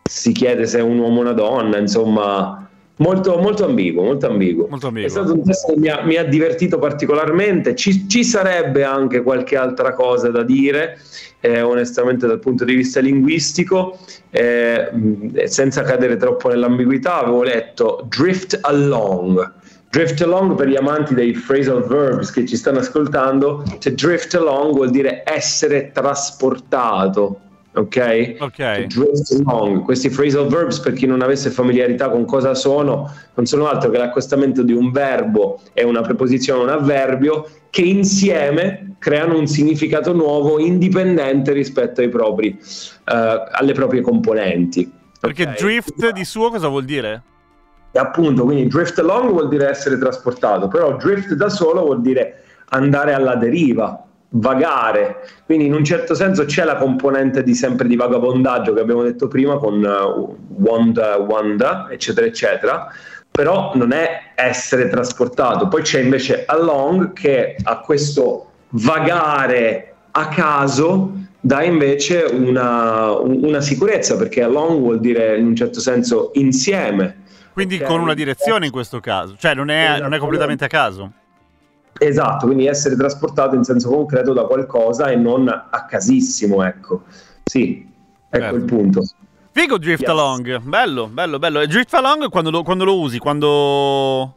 si chiede se è un uomo o una donna, insomma molto, molto ambiguo, molto ambiguo. Molto ambiguo. È stato un testo che mi ha, mi ha divertito particolarmente, ci, ci sarebbe anche qualche altra cosa da dire, eh, onestamente dal punto di vista linguistico, eh, senza cadere troppo nell'ambiguità, avevo letto drift along. Drift along, per gli amanti dei phrasal verbs che ci stanno ascoltando, cioè drift along vuol dire essere trasportato, ok? Ok. Drift along. Questi phrasal verbs, per chi non avesse familiarità con cosa sono, non sono altro che l'accostamento di un verbo e una preposizione, un avverbio, che insieme creano un significato nuovo indipendente rispetto ai propri, uh, alle proprie componenti. Perché okay? drift di suo cosa vuol dire? E appunto, quindi drift along vuol dire essere trasportato, però drift da solo vuol dire andare alla deriva, vagare. Quindi in un certo senso c'è la componente di sempre di vagabondaggio che abbiamo detto prima con uh, wanda, wanda, eccetera, eccetera, però non è essere trasportato. Poi c'è invece along, che a questo vagare a caso dà invece una, una sicurezza, perché along vuol dire in un certo senso insieme. Quindi Okay. con una direzione in questo caso, cioè non è, non è completamente a caso. Esatto, quindi essere trasportato in senso concreto da qualcosa e non a casissimo, ecco. Sì, ecco Certo. il punto. Figo drift Yes. along, bello, bello, bello. E drift along quando lo, quando lo usi? Quando...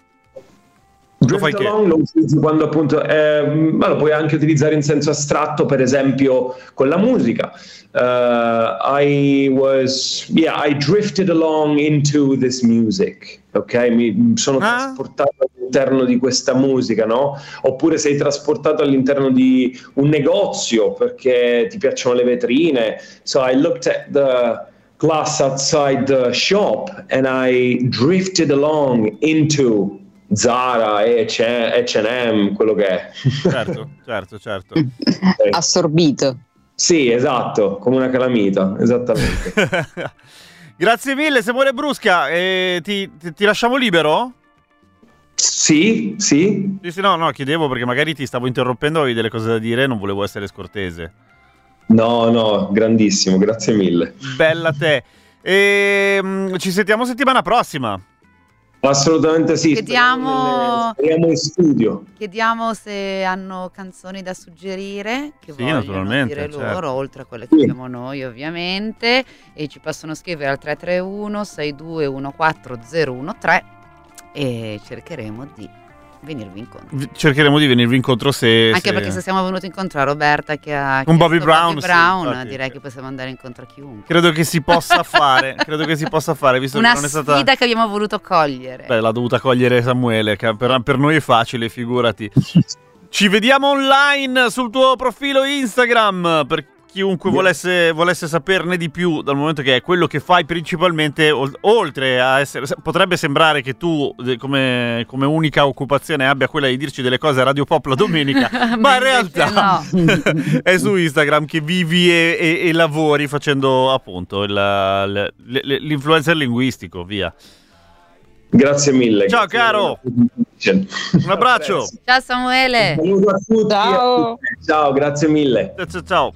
Lo fai Drift che? along lo utilizzi quando appunto, eh, ma lo puoi anche utilizzare in senso astratto, per esempio con la musica. Uh, I was, yeah, I drifted along into this music, ok? Mi sono Ah. trasportato all'interno di questa musica, no? Oppure sei trasportato all'interno di un negozio perché ti piacciono le vetrine. So I looked at the glass outside the shop and I drifted along into Zara, H and M, quello che è. Certo, certo, certo. Assorbito. Sì, esatto, come una calamita, esattamente. Grazie mille, Samuele Brusca. Eh, ti, ti, ti lasciamo libero? Sì, sì. Sì, sì, no, no, chiedevo perché magari ti stavo interrompendo, avevi delle cose da dire, non volevo essere scortese. No, no, grandissimo, grazie mille. Bella te. E, mm, ci sentiamo settimana prossima. Assolutamente sì. Chiediamo- Speriamo, speriamo in studio. Chiediamo se hanno canzoni da suggerire, che Sì, vogliono naturalmente, dire loro, certo. oltre a quelle che Sì. abbiamo noi ovviamente, e ci possono scrivere al tre tre uno sei due uno quattro zero uno tre e cercheremo di venirvi incontro. V- Cercheremo di venirvi incontro se... Anche se- perché se siamo venuti incontro a Roberta che ha Un Bobby chiesto Brown, Bobby sì, Brown, infatti. direi che possiamo andare incontro a chiunque. Credo che si possa fare, credo che si possa fare, visto Una che non è stata... sfida che abbiamo voluto cogliere. Beh, l'ha dovuta cogliere Samuele, che per, per noi è facile, figurati. Ci vediamo online sul tuo profilo Instagram, per chiunque volesse, volesse saperne di più, dal momento che è quello che fai principalmente, ol- oltre a essere... Potrebbe sembrare che tu, eh, come, come unica occupazione, abbia quella di dirci delle cose a Radio Pop la domenica, ma in invece realtà è su Instagram che vivi e, e- e lavori facendo appunto il- l- l- l'influencer linguistico, via. Grazie mille. Ciao, grazie caro. mille. Un abbraccio. Ciao Samuele. Saluto a tutti. Ciao. Ciao, grazie mille. Ciao, ciao, ciao.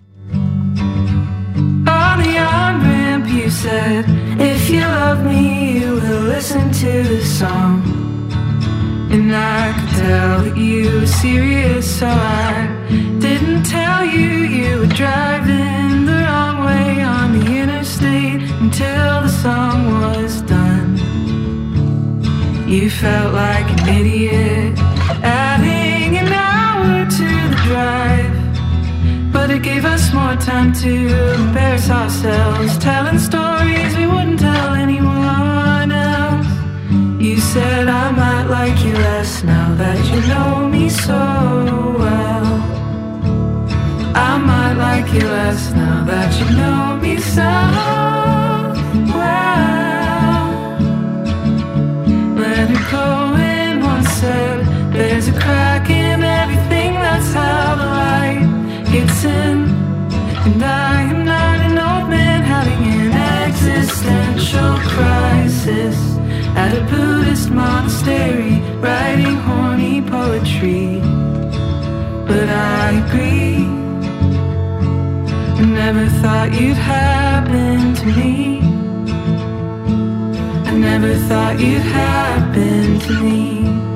On the on-ramp you said, if you love me, you will listen to this song. And I could tell that you were serious, so I didn't tell you you were driving the wrong way on the interstate until the song was done. You felt like an idiot, adding an hour to the drive. But it gave us more time to embarrass ourselves, telling stories we wouldn't tell anyone else. You said I might like you less now that you know me so well. I might like you less now that you know me so well. Leonard Cohen once said, there's a crack in everything, that's how the light gets in. And I am not an old man having an existential crisis at a Buddhist monastery writing horny poetry. But I agree, never never thought you'd happen to me. I never thought you'd happen to me.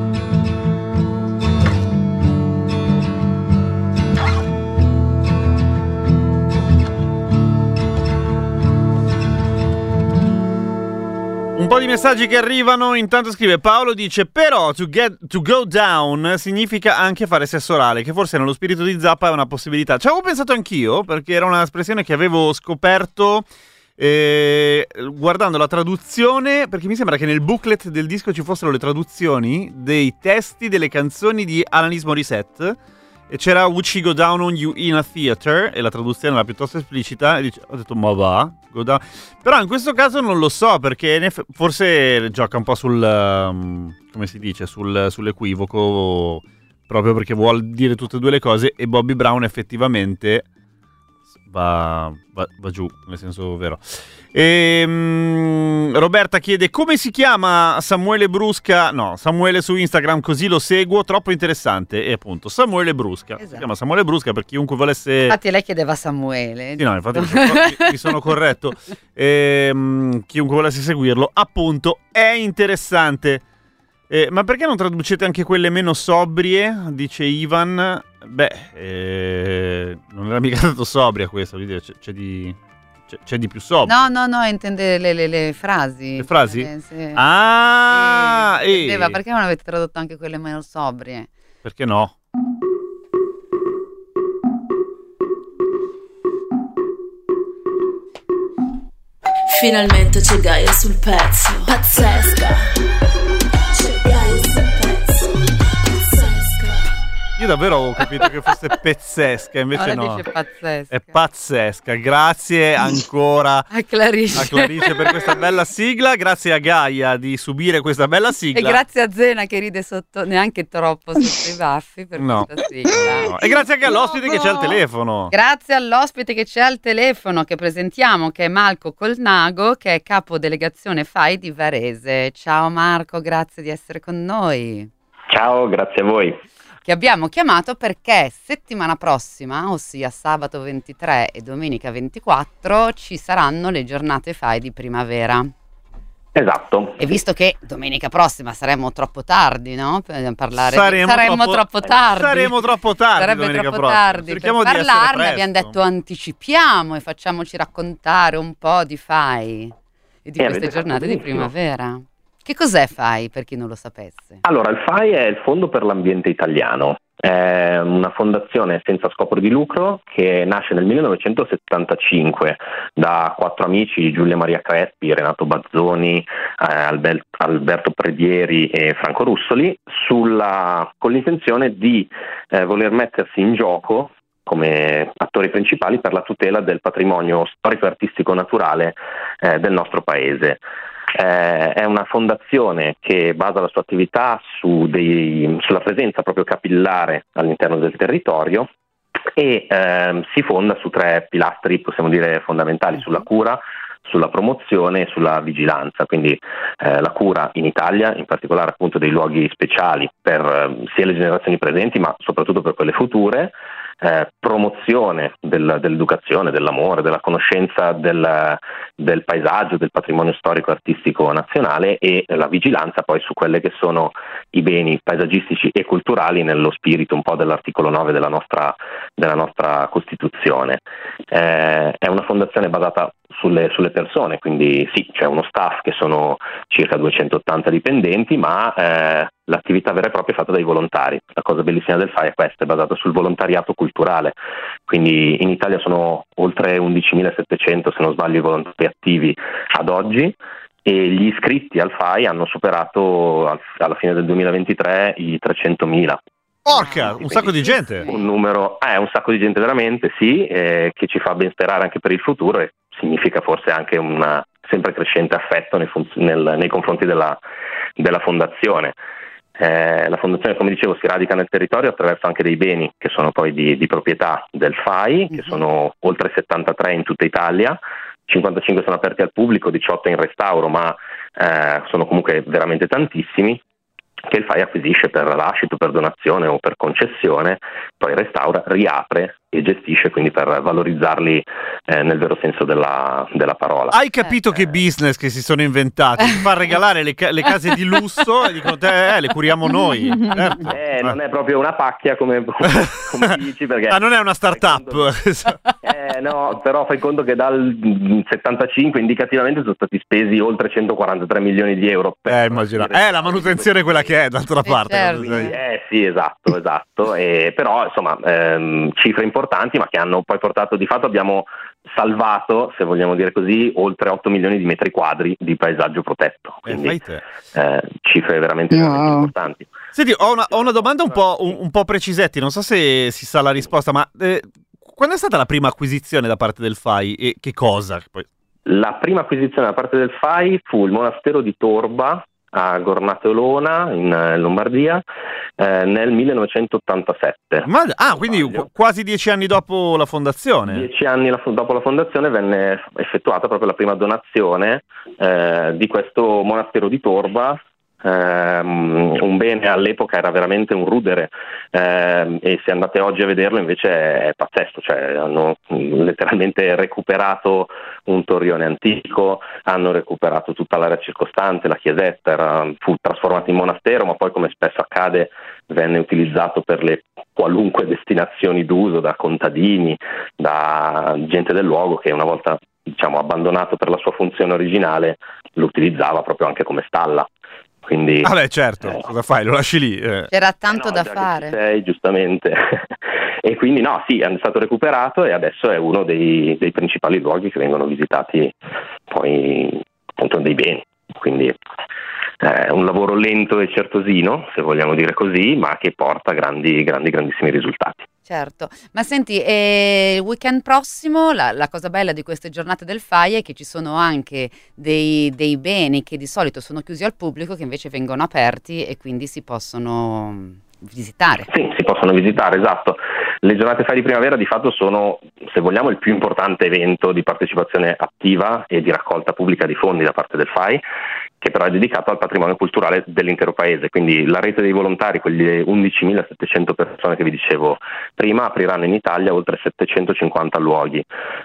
Un po' di messaggi che arrivano, intanto scrive Paolo, dice però to, get, to go down significa anche fare sesso orale, che forse nello spirito di Zappa è una possibilità. Ci avevo pensato anch'io, perché era un'espressione che avevo scoperto eh, guardando la traduzione, perché mi sembra che nel booklet del disco ci fossero le traduzioni dei testi delle canzoni di Alanis Morissette, e c'era Would She Go Down On You In A Theater, e la traduzione era piuttosto esplicita, e dice, ho detto ma va, go down. Però in questo caso non lo so, perché forse gioca un po' sul, um, come si dice, sul, sull'equivoco, proprio perché vuol dire tutte e due le cose, e Bobby Brown effettivamente va, va, va giù, nel senso vero. E, um, Roberta chiede come si chiama Samuele Brusca. No, Samuele su Instagram, così lo seguo, troppo interessante. E appunto Samuele Brusca, esatto. Si chiama Samuele Brusca per chiunque volesse. Infatti lei chiedeva Samuele. Sì, no, infatti mi sono, mi sono corretto. E, um, chiunque volesse seguirlo, appunto, è interessante. Eh, ma perché non traducete anche quelle meno sobrie? Dice Ivan. Beh, eh, non era mica tanto sobria questa, c'è, c'è di... C'è, c'è di più sobrio. No, no, no, intende le, le, le frasi. Le frasi? Eh, sì. Ah! Sì, intendeva, perché non avete tradotto anche quelle meno sobrie? Perché no? Finalmente c'è Gaia sul pezzo. Pazzesca. C'è Gaia sul pezzo. Pazzesca. Io davvero ho capito che fosse pezzesca, invece Ora no. dice pazzesca. È pazzesca. Grazie ancora a Clarice. a Clarice per questa bella sigla. Grazie a Gaia di subire questa bella sigla. E grazie a Zena che ride sotto, neanche troppo sotto i baffi per no. questa sigla. No. E grazie anche all'ospite no, che c'è al telefono. Grazie all'ospite che c'è al telefono, che presentiamo, che è Marco Colnago, che è capo delegazione F A I di Varese. Ciao Marco, grazie di essere con noi. Ciao, grazie a voi. Che abbiamo chiamato perché settimana prossima, ossia sabato ventitré e domenica ventiquattro, ci saranno le giornate F A I di primavera. Esatto. E visto che domenica prossima saremo troppo tardi, no? Per parlare saremo, di... saremo troppo... troppo tardi. Saremo troppo tardi. Sarebbe troppo prossima. tardi Cerchiamo per di parlarne. Abbiamo detto anticipiamo e facciamoci raccontare un po' di F A I e di eh, queste giornate di primavera. Che cos'è F A I, per chi non lo sapesse? Allora, il F A I è il Fondo per l'Ambiente Italiano. È una fondazione senza scopo di lucro che nasce nel millenovecentosettantacinque da quattro amici, Giulia Maria Crespi, Renato Bazzoni, eh, Albert, Alberto Predieri e Franco Russoli, sulla, con l'intenzione di eh, voler mettersi in gioco come attori principali per la tutela del patrimonio storico e artistico naturale eh, del nostro paese. Eh, è una fondazione che basa la sua attività su dei, sulla presenza proprio capillare all'interno del territorio e eh, si fonda su tre pilastri, possiamo dire, fondamentali: sulla cura, sulla promozione e sulla vigilanza. Quindi eh, la cura in Italia, in particolare appunto dei luoghi speciali per eh, sia le generazioni presenti ma soprattutto per quelle future. Eh, promozione del, dell'educazione, dell'amore, della conoscenza del, del paesaggio, del patrimonio storico artistico nazionale, e la vigilanza poi su quelle che sono i beni paesaggistici e culturali nello spirito un po' dell'articolo nove della nostra, della nostra Costituzione. Eh, è una fondazione basata sulle, sulle persone, quindi sì, c'è uno staff che sono circa duecentottanta dipendenti, ma eh, l'attività vera e propria è fatta dai volontari. La cosa bellissima del F A I è questa, è basata sul volontariato culturale, quindi in Italia sono oltre undicimilasettecento, se non sbaglio, i volontari attivi ad oggi, e gli iscritti al F A I hanno superato al, alla fine del duemilaventitré i trecentomila. Porca, un sacco di gente! Un numero, è eh, un sacco di gente veramente, sì, eh, che ci fa ben sperare anche per il futuro, e significa forse anche un sempre crescente affetto nei, fun- nel, nei confronti della, della fondazione. Eh, la fondazione, come dicevo, si radica nel territorio attraverso anche dei beni che sono poi di, di proprietà del F A I, che sono oltre settantatré in tutta Italia, cinquantacinque sono aperti al pubblico, diciotto in restauro, ma eh, sono comunque veramente tantissimi. che il F A I acquisisce per lascito, per donazione o per concessione, poi restaura, riapre e gestisce, quindi per valorizzarli eh, nel vero senso della, della parola. Hai capito eh. che business che si sono inventati? Si fa regalare le, ca- le case di lusso e dicono te, eh, le curiamo noi. Certo. Eh, non è proprio una pacchia come, come, come dici, perché ah, non è una startup. eh, no, però fai conto che dal settantacinque indicativamente sono stati spesi oltre centoquarantatré milioni di euro. Per eh, immagino. Eh, la manutenzione è quella che è, d'altra eh, parte. Certo. Eh sì, esatto, esatto. E, però, insomma, ehm, cifre importanti, ma che hanno poi portato, di fatto abbiamo salvato, se vogliamo dire così, oltre otto milioni di metri quadri di paesaggio protetto. Quindi eh, eh, cifre veramente, no. veramente importanti. Senti, ho una, ho una domanda un po', un, un po' precisetti, non so se si sa la risposta, ma eh, quando è stata la prima acquisizione da parte del F A I e che cosa? Poi... La prima acquisizione da parte del F A I fu il monastero di Torba a Gornatolona in Lombardia eh, nel millenovecentottantasette. Ma, ah, quindi qu- quasi dieci anni dopo la fondazione. Dieci anni la, dopo la fondazione venne effettuata proprio la prima donazione eh, di questo monastero di Torba. Um, un bene all'epoca era veramente un rudere um, e se andate oggi a vederlo invece è, è pazzesco, cioè hanno letteralmente recuperato un torrione antico, hanno recuperato tutta l'area circostante, la chiesetta era, fu trasformata in monastero, ma poi, come spesso accade, venne utilizzato per le qualunque destinazioni d'uso, da contadini, da gente del luogo che una volta, diciamo, abbandonato per la sua funzione originale, lo utilizzava proprio anche come stalla. Quindi, ah beh, certo, eh, cosa fai? Lo lasci lì? Eh. C'era tanto eh no, da già fare. Che ci sei, giustamente. E quindi no, sì, è stato recuperato e adesso è uno dei, dei principali luoghi che vengono visitati poi appunto dei beni. Quindi è un lavoro lento e certosino, se vogliamo dire così, ma che porta grandi, grandi, grandissimi risultati. Certo, ma senti, eh, il weekend prossimo la, la cosa bella di queste giornate del F A I è che ci sono anche dei, dei beni che di solito sono chiusi al pubblico che invece vengono aperti e quindi si possono visitare. Sì, si possono visitare, esatto. Le giornate F A I di primavera di fatto sono, se vogliamo, il più importante evento di partecipazione attiva e di raccolta pubblica di fondi da parte del F A I, che però è dedicato al patrimonio culturale dell'intero paese. Quindi la rete dei volontari, quelle undicimilasettecento persone che vi dicevo prima, apriranno in Italia oltre settecentocinquanta luoghi.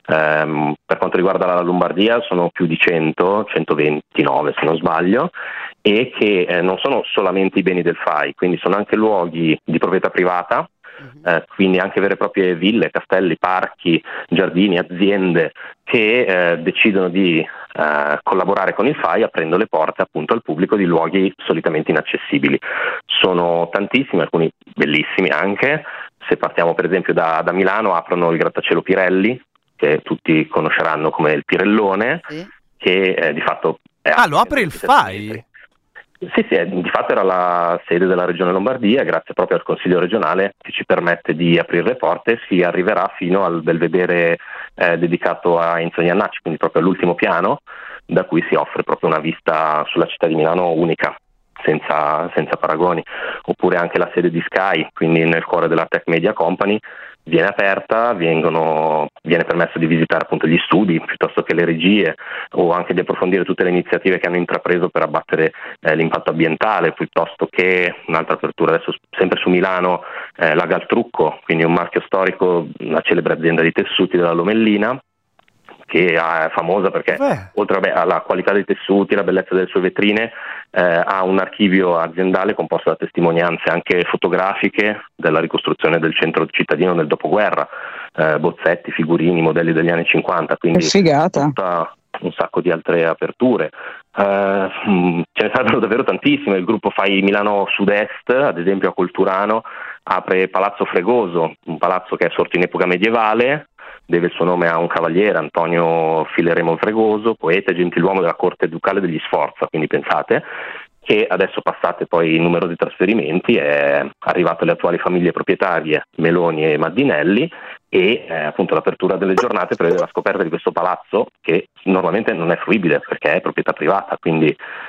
Ehm, per quanto riguarda la Lombardia sono più di cento, centoventinove se non sbaglio, e che eh, non sono solamente i beni del F A I, quindi sono anche luoghi di proprietà privata, Eh, quindi anche vere e proprie ville, castelli, parchi, giardini, aziende che eh, decidono di eh, collaborare con il F A I aprendo le porte appunto al pubblico di luoghi solitamente inaccessibili. Sono tantissimi, alcuni bellissimi anche. Se partiamo per esempio da, da Milano, aprono il grattacielo Pirelli, che tutti conosceranno come il Pirellone, Sì. che eh, di fatto è Ah, lo apre il F A I? Sì, sì, di fatto era la sede della Regione Lombardia, grazie proprio al Consiglio regionale che ci permette di aprire le porte. Si arriverà fino al belvedere eh, dedicato a Enzo Jannacci, quindi proprio all'ultimo piano, da cui si offre proprio una vista sulla città di Milano unica, senza, senza paragoni. Oppure anche la sede di Sky, quindi nel cuore della Tech Media Company, viene aperta, vengono, viene permesso di visitare appunto gli studi piuttosto che le regie, o anche di approfondire tutte le iniziative che hanno intrapreso per abbattere eh, l'impatto ambientale, piuttosto che un'altra apertura adesso sempre su Milano, eh, la Galtrucco, quindi un marchio storico, una celebre azienda di tessuti della Lomellina, che è famosa perché Beh. oltre vabbè, alla qualità dei tessuti, la bellezza delle sue vetrine, eh, ha un archivio aziendale composto da testimonianze anche fotografiche della ricostruzione del centro cittadino nel dopoguerra, eh, bozzetti, figurini, modelli degli anni cinquanta, quindi figata. Tutta, un sacco di altre aperture. Eh, ce ne sarebbero davvero tantissime. Il gruppo F A I Milano Sud-Est, ad esempio a Colturano, apre Palazzo Fregoso, un palazzo che è sorto in epoca medievale, deve il suo nome a un cavaliere, Antonio Fileremo Fregoso, poeta e gentiluomo della corte ducale degli Sforza, quindi pensate, che adesso, passate poi numerosi trasferimenti, è arrivato alle attuali famiglie proprietarie Meloni e Maddinelli, e eh, appunto l'apertura delle giornate prevede la scoperta di questo palazzo che normalmente non è fruibile perché è proprietà privata, quindi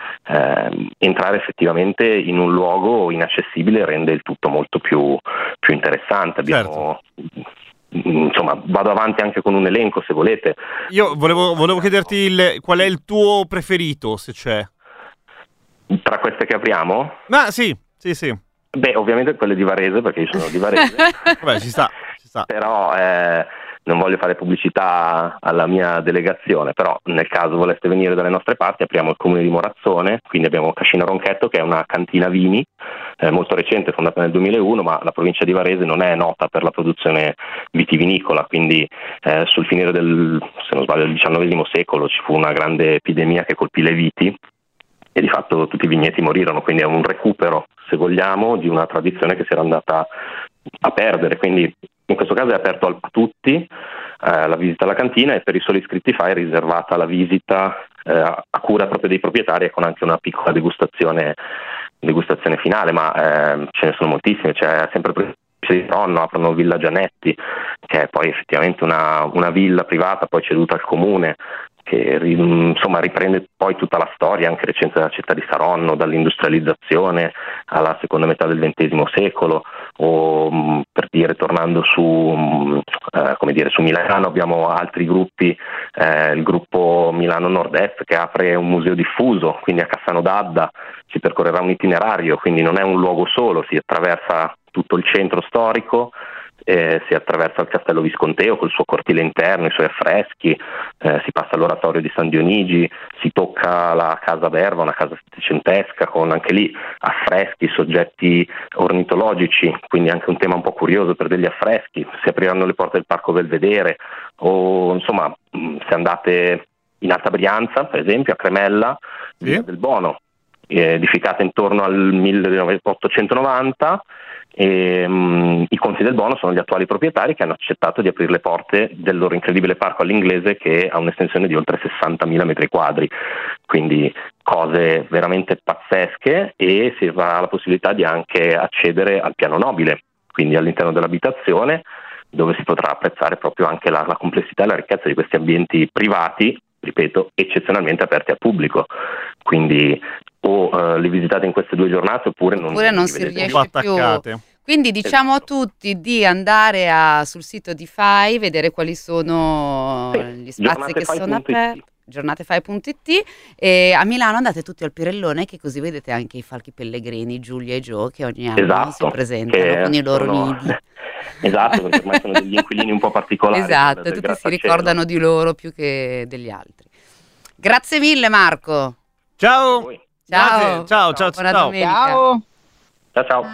eh, entrare effettivamente in un luogo inaccessibile rende il tutto molto più, più interessante. Abbiamo... Certo. Insomma, vado avanti anche con un elenco se volete. Io volevo, volevo chiederti il, qual è il tuo preferito, se c'è. Tra queste che apriamo? Ma sì, sì, sì. Beh, ovviamente quelle di Varese, perché io sono di Varese. Vabbè, ci sta, ci sta. Però eh, non voglio fare pubblicità alla mia delegazione, però nel caso voleste venire dalle nostre parti apriamo il comune di Morazzone, quindi abbiamo Cascina Ronchetto che è una cantina vini eh, molto recente, fondata nel duemilauno, ma la provincia di Varese non è nota per la produzione vitivinicola, quindi eh, sul finire del, se non sbaglio, del diciannovesimo secolo ci fu una grande epidemia che colpì le viti e di fatto tutti i vigneti morirono, quindi è un recupero, se vogliamo, di una tradizione che si era andata a perdere, quindi in questo caso è aperto a tutti eh, la visita alla cantina, e per i soli iscritti F A I è riservata la visita eh, a cura proprio dei proprietari e con anche una piccola degustazione, degustazione finale, ma eh, ce ne sono moltissime, c'è sempre il di Ronno, aprono Villa Gianetti, che è poi effettivamente una, una villa privata poi ceduta al comune, che insomma riprende poi tutta la storia anche recente della città di Saronno, dall'industrializzazione alla seconda metà del ventesimo secolo, o per dire, tornando su eh, come dire, su Milano abbiamo altri gruppi, eh, il gruppo Milano Nord-Est che apre un museo diffuso, quindi a Cassano d'Adda si percorrerà un itinerario, quindi non è un luogo solo, si attraversa tutto il centro storico, Eh, si attraversa il Castello Visconteo col suo cortile interno, i suoi affreschi, eh, si passa all'oratorio di San Dionigi, si tocca la Casa Verva, una casa settecentesca con anche lì affreschi, soggetti ornitologici, quindi anche un tema un po' curioso per degli affreschi. Si apriranno le porte del Parco Belvedere, o insomma se andate in Alta Brianza per esempio a Cremella, sì. Villa del Bono, eh, edificata intorno al milleottocentonovanta. E, um, i Conti del Bono sono gli attuali proprietari che hanno accettato di aprire le porte del loro incredibile parco all'inglese, che ha un'estensione di oltre sessantamila metri quadri, quindi cose veramente pazzesche, e si avrà la possibilità di anche accedere al piano nobile, quindi all'interno dell'abitazione, dove si potrà apprezzare proprio anche la, la complessità e la ricchezza di questi ambienti privati, ripeto, eccezionalmente aperti al pubblico, quindi o uh, li visitate in queste due giornate oppure non, oppure non si riesce più. Quindi diciamo a tutti di andare a, sul sito di F A I, vedere quali sono sì, gli spazi che sono aperti, giornatefai punto it, e a Milano andate tutti al Pirellone, che così vedete anche i falchi pellegrini Giulia e Gio che ogni anno esatto, si presentano con i loro sono... nidi. Esatto, perché ormai sono degli inquilini un po' particolari. Esatto, tutti si ricordano di loro più che degli altri. Grazie mille Marco. Ciao. Ciao. Ciao, ciao, Buona ciao. domenica. Ciao. Ciao, ciao.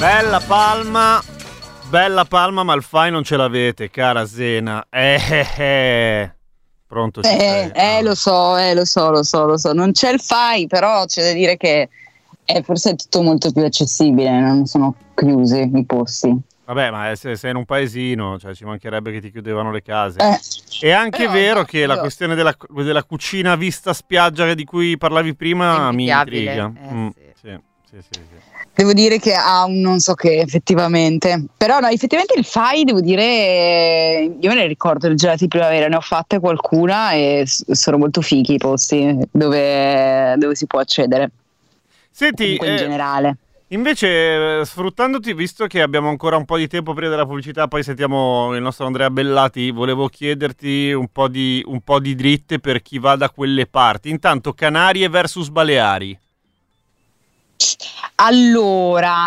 Bella Palma, bella Palma, ma il F A I non ce l'avete, cara Zena. Eh, eh, eh. Pronto? Ci Eh, sei? eh Ah. lo so, eh, lo so, lo so, lo so. Non c'è il F A I, però c'è da dire che è forse è tutto molto più accessibile, non sono chiusi i posti. Vabbè, ma se sei in un paesino, cioè ci mancherebbe che ti chiudevano le case. Eh. È anche Però, vero no, che la io- questione della, della cucina vista spiaggia di cui parlavi prima mi Invidiabile, intriga. eh, Mm, sì. sì, sì, sì, sì. Devo dire che ha un non so che effettivamente, però no, effettivamente il F A I, devo dire, io me ne ricordo il gelati di primavera, ne ho fatte qualcuna e s- sono molto fighi i posti dove, dove si può accedere, Senti, comunque in eh, generale. invece, eh, sfruttandoti, visto che abbiamo ancora un po' di tempo prima della pubblicità, poi sentiamo il nostro Andrea Bellati, volevo chiederti un po' di, un po' di dritte per chi va da quelle parti. Intanto, Canarie versus Baleari. Allora,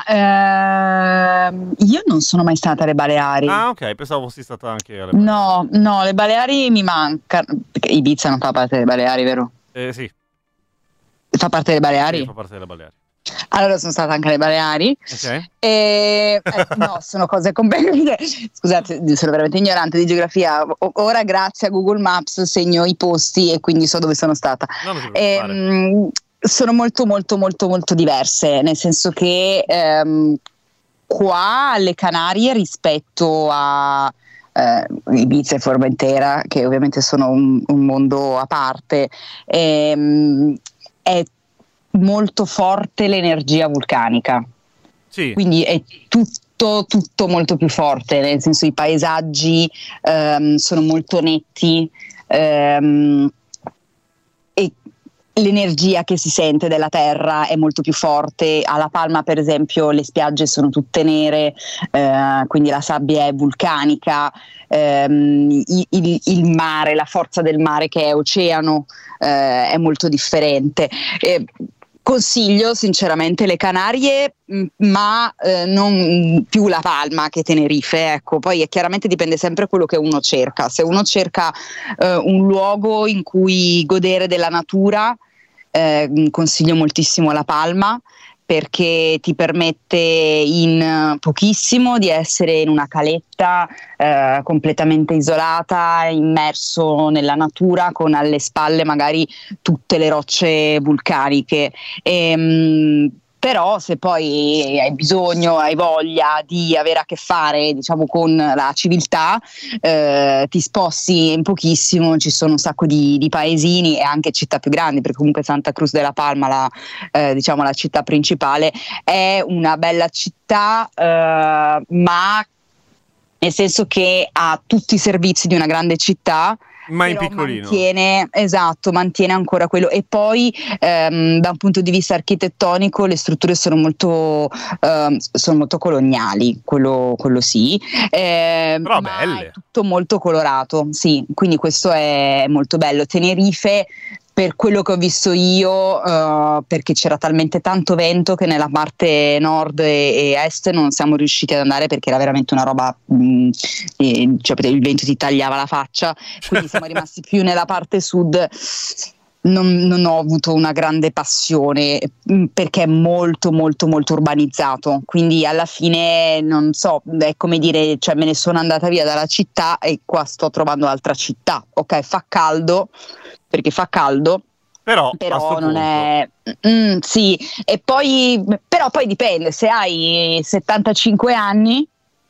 ehm, io non sono mai stata alle Baleari. Ah, ok, pensavo fossi stata anche alle Baleari. No, no, le Baleari mi mancano. Perché Ibiza non fa parte delle Baleari, vero? Eh, sì, Fa parte delle Baleari? sì, fa parte delle Baleari. Allora sono stata anche alle Baleari. Ok. E, eh, no, sono cose completamente. Scusate, sono veramente ignorante di geografia. O- ora, grazie a Google Maps, segno i posti e quindi so dove sono stata. No, non ti preoccupare. Ehm, sono molto, molto, molto, molto diverse, nel senso che ehm, qua alle Canarie rispetto a eh, Ibiza e Formentera, che ovviamente sono un, un mondo a parte, ehm, è molto forte l'energia vulcanica. Sì. Quindi è tutto, tutto molto più forte, nel senso i paesaggi ehm, sono molto netti ehm, e l'energia che si sente della terra è molto più forte. Alla Palma, per esempio, le spiagge sono tutte nere, eh, quindi la sabbia è vulcanica, ehm, il, il- il mare, la forza del mare che è oceano, eh, è molto differente. Eh, Consiglio sinceramente le Canarie, mh, ma eh, non più La Palma che Tenerife, ecco. Poi eh, chiaramente dipende sempre quello che uno cerca. Se uno cerca eh, un luogo in cui godere della natura, eh, mh, consiglio moltissimo La Palma, perché ti permette in eh, pochissimo di essere in una caletta eh, completamente isolata, immerso nella natura, con alle spalle magari tutte le rocce vulcaniche. Ehm, però se poi hai bisogno, hai voglia di avere a che fare, diciamo, con la civiltà, eh, ti sposti in pochissimo, ci sono un sacco di, di paesini e anche città più grandi, perché comunque Santa Cruz de la Palma, la, eh, diciamo la città principale, è una bella città, eh, ma nel senso che ha tutti i servizi di una grande città, Ma in però piccolino. mantiene, esatto, mantiene ancora quello. E poi ehm, da un punto di vista architettonico le strutture sono molto, ehm, sono molto coloniali, quello, quello sì, ehm, Però ma belle. è tutto molto colorato, sì, quindi questo è molto bello. Tenerife, per quello che ho visto io, eh, perché c'era talmente tanto vento che nella parte nord e, e est non siamo riusciti ad andare, perché era veramente una roba, mh, e, cioè, il vento ti tagliava la faccia, quindi siamo rimasti più nella parte sud. Non, non ho avuto una grande passione, mh, perché è molto molto molto urbanizzato, quindi alla fine non so, è come dire, cioè me ne sono andata via dalla città e qua sto trovando altra città. Ok, fa caldo, perché fa caldo, Però, a però sto non punto, è mm, sì, e poi però poi dipende, se hai settantacinque anni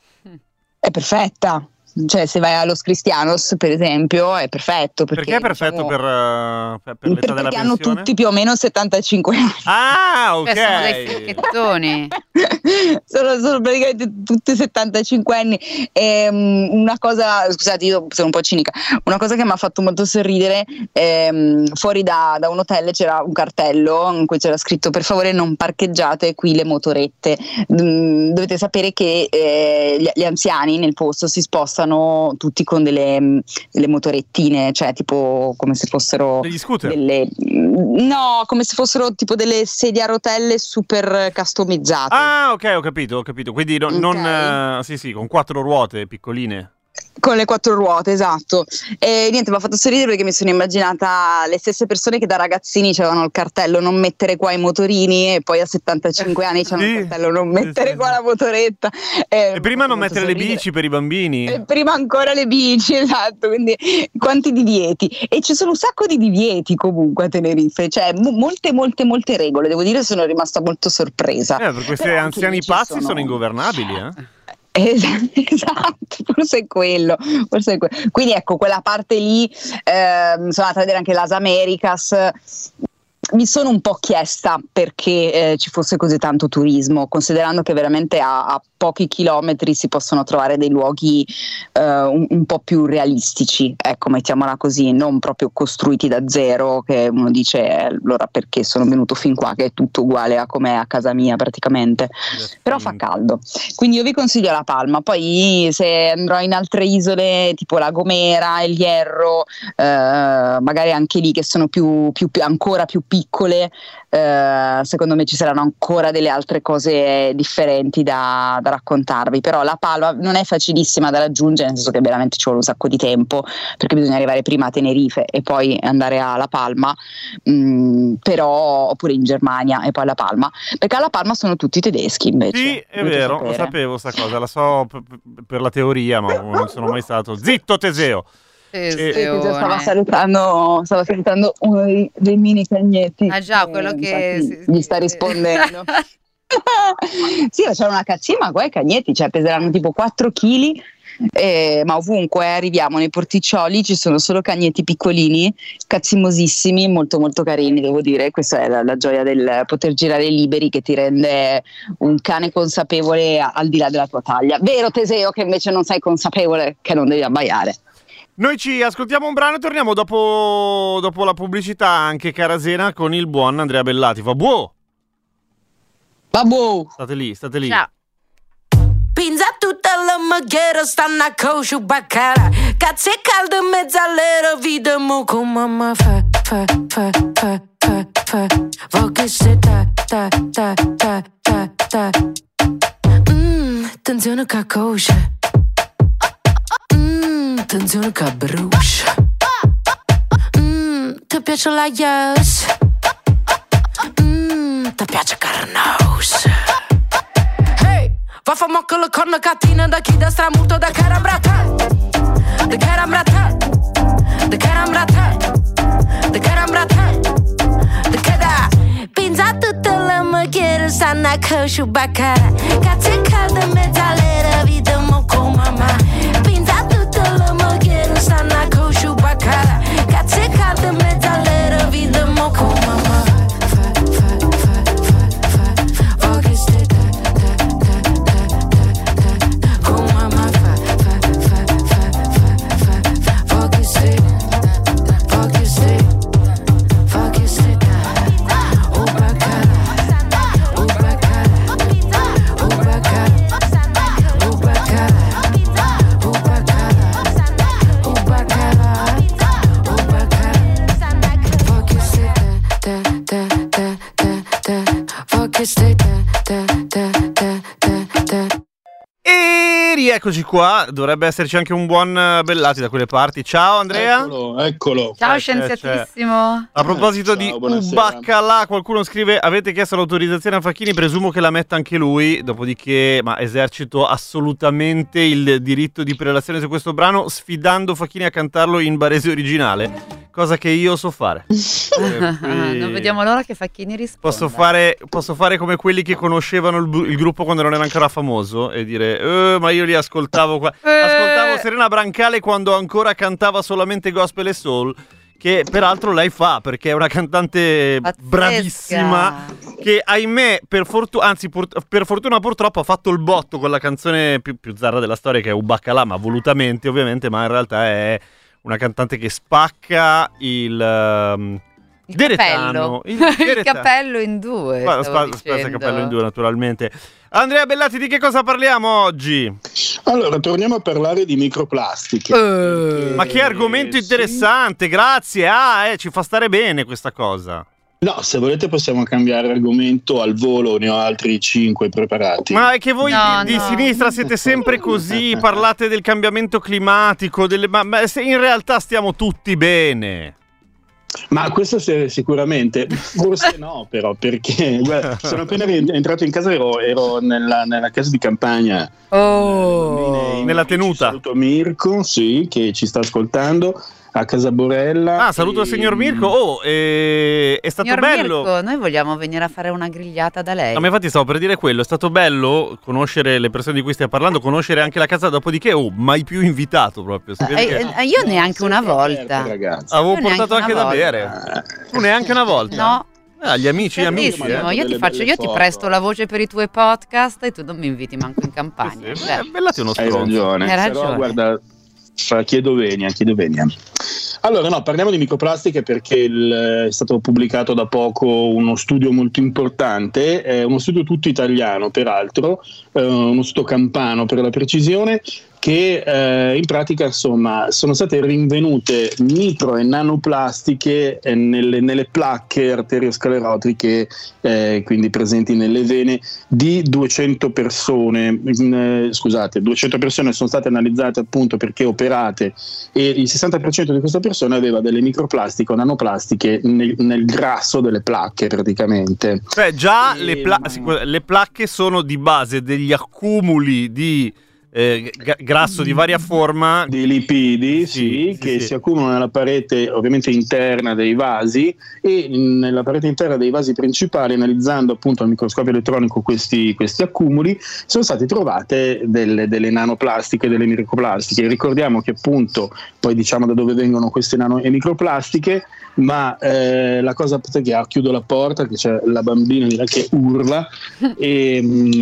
è perfetta, cioè se vai allo Cristianos per esempio è perfetto, perché, perché è perfetto diciamo, per, eh, per, per l'età perché della hanno pensione? tutti più o meno settantacinque anni. Ah, ok. Beh, sono dei ficchettoni. sono, sono praticamente tutti settantacinque anni. E, um, una cosa, scusate, io sono un po' cinica, una cosa che mi ha fatto molto sorridere, ehm, fuori da, da un hotel c'era un cartello in cui c'era scritto: per favore non parcheggiate qui le motorette. Mm, dovete sapere che eh, gli, gli anziani nel posto si spostano tutti con delle, delle motorettine, cioè tipo come se fossero Degli scooter? delle, no, come se fossero tipo delle sedie a rotelle super customizzate. Ah, ok, ho capito, ho capito. Quindi no- Ok. non... eh, sì, sì, con quattro ruote piccoline. Con le quattro ruote, esatto. E niente, mi ha fatto sorridere perché mi sono immaginata le stesse persone che da ragazzini c'avevano il cartello non mettere qua i motorini e poi a settantacinque anni c'hanno Sì. il cartello non mettere Sì, qua sì. la motoretta. E, E prima non mi ha fatto mettere le sorridere. bici per i bambini. E prima ancora le bici, esatto, quindi quanti divieti. E ci sono un sacco di divieti comunque a Tenerife, cioè mo- molte molte molte regole, devo dire sono rimasta molto sorpresa. Eh, per questi Però anche anziani lì ci pazzi sono- sono ingovernabili, eh? Esatto, esatto, forse è quello, forse è quello. Quindi ecco, quella parte lì, ehm, sono andata a vedere anche l'As Americas. Mi sono un po' chiesta perché eh, ci fosse così tanto turismo, considerando che veramente a, a pochi chilometri si possono trovare dei luoghi eh, un, un po' più realistici, ecco, mettiamola così, non proprio costruiti da zero, che uno dice eh, allora perché sono venuto fin qua che è tutto uguale a com'è a casa mia praticamente, però fa caldo, quindi io vi consiglio La Palma. Poi se andrò in altre isole tipo La Gomera, El Hierro, eh, magari anche lì che sono più, più, più ancora più piccole, eh, secondo me ci saranno ancora delle altre cose differenti da, da raccontarvi. Però La Palma non è facilissima da raggiungere, nel senso che veramente ci vuole un sacco di tempo, perché bisogna arrivare prima a Tenerife e poi andare a La Palma, mh, però oppure in Germania e poi a La Palma, perché a La Palma sono tutti tedeschi invece. Sì, è dovete vero, sapere. lo sapevo sta cosa, la so p- p- per la teoria, ma non sono mai stato. Zitto Teseo! Sì, Teseo stava salutando, stava salutando uno dei, dei mini cagnetti. Ah già, quello Eh, che infatti sì, gli sta rispondendo. Sì, ma c'è una cazzima qua i cagnetti, cioè peseranno tipo quattro chili. Eh, ma ovunque arriviamo nei porticcioli ci sono solo cagnetti piccolini, cazzimosissimi, molto molto carini, devo dire. Questa è la, la gioia del poter girare liberi, che ti rende un cane consapevole a- al di là della tua taglia. Vero Teseo, che invece non sei consapevole, che non devi abbaiare. Noi ci ascoltiamo un brano e torniamo dopo, dopo la pubblicità, anche Carasena, con il buon Andrea Bellati. Va buo! Babbo! State lì, state lì. Ciao. Pinza tutta la maghiera, stanno a coscio baccara. Cazzo è caldo in mezzo all'era, vediamo come mamma fa, fa, fa, fa, fa, fa. Voglio se ta, ta, ta, ta, ta, ta. Mmm, attenzione che coscia. Mmm, attenzione che brucia. Mmm, ti piace la yes? Mmm, ti piace carnosa. Va fa mocco le corna cattina da chi da stramuto da carambrata. Da carambrata. Da carambrata. Da carambrata. Da cada. Pinza tutte le maghiere stanno a coscio baccara. Cazzo è caldo in mezzo all'era, vediamo come mamma. Pinza tutte le maghiere stanno a coscio baccara. Cazzo è caldo in mezzo all'era, vediamo come mamma. E rieccoci qua, dovrebbe esserci anche un buon Bellati da quelle parti. Ciao Andrea. Eccolo, eccolo. Ciao Eh, scienziatissimo. A proposito Ciao, di buonasera. Ubaccalà, qualcuno scrive: avete chiesto l'autorizzazione a Facchini, presumo che la metta anche lui, dopodiché ma esercito assolutamente il diritto di prelazione su questo brano, sfidando Facchini a cantarlo in barese originale, cosa che io so fare. Eh, qui- Non vediamo l'ora che Facchini risponda. Posso fare, posso fare come quelli che conoscevano il, bu- il gruppo quando non era ancora famoso e dire "Eh, ma io li ascoltavo qua". Eh. Ascoltavo Serena Brancale quando ancora cantava solamente gospel e soul, che peraltro lei fa perché è una cantante Pazzesca. bravissima che ahimè per fortuna, anzi pur- per fortuna purtroppo ha fatto il botto con la canzone più, più zarra della storia, che è Ubaccalà, ma volutamente ovviamente, ma in realtà è una cantante che spacca il um, Il Deretano, cappello. il Il Deretano. cappello in due. Guarda, stavo spa- spezza il dicendo. cappello in due naturalmente. Andrea Bellati, di che cosa parliamo oggi? Allora, torniamo a parlare di microplastiche. Eh. Ma che argomento sì. interessante, grazie. Ah, eh, ci fa stare bene questa cosa. No, se volete possiamo cambiare argomento al volo, ne ho altri cinque preparati. Ma è che voi No, di, di no. sinistra siete sempre così, parlate del cambiamento climatico, delle, ma, ma se in realtà stiamo tutti bene. Ma questo se- sicuramente, forse no però, perché guarda, sono appena entrato in casa, ero, ero nella, nella casa di campagna. Oh. Nella tenuta. Saluto Mirko, sì, che ci sta ascoltando, a Casa Borella. Ah, saluto il e- signor Mirko. Oh, eh, è stato Signor bello. Mirko, noi vogliamo venire a fare una grigliata da lei. No, ma infatti stavo per dire quello, è stato bello conoscere le persone di cui stai parlando, conoscere anche la casa, dopodiché oh, mai più invitato proprio. Si vede Eh, che- eh, io neanche una volta. Ragazzi. Avevo io neanche portato anche una da volta. bere. Tu neanche una volta? No. Ah, gli amici, gli amici. Bellissimo, Eh. io ti faccio, io ti presto la voce per i tuoi podcast e tu non mi inviti manco in campagna. Sì, sì. Cioè, Eh, Bellati uno Hai stronzo. ragione, Hai però ragione. guarda, fa- chiedo venia, chiedo venia. Allora no, parliamo di microplastiche perché il- è stato pubblicato da poco uno studio molto importante, è uno studio tutto italiano peraltro, eh, uno studio campano per la precisione, che eh, in pratica insomma sono state rinvenute micro e nanoplastiche eh, nelle, nelle placche arteriosclerotiche, eh, quindi presenti nelle vene di duecento persone. Mm, eh, scusate, duecento persone sono state analizzate appunto perché operate e il sessanta per cento di queste persone aveva delle microplastiche o nanoplastiche nel, nel grasso delle placche praticamente. Cioè già E- le, pla- sicu- le placche sono di base degli accumuli di eh, g- grasso di varia forma. Di lipidi, Sì, sì, sì, che sì. si accumulano nella parete ovviamente interna dei vasi e nella parete interna dei vasi principali, analizzando appunto al microscopio elettronico questi, questi accumuli, sono state trovate delle, delle nanoplastiche, delle microplastiche. Ricordiamo che appunto, poi diciamo da dove vengono queste nano e microplastiche, ma eh, la cosa che ah, chiudo la porta, che c'è la bambina dirà che urla e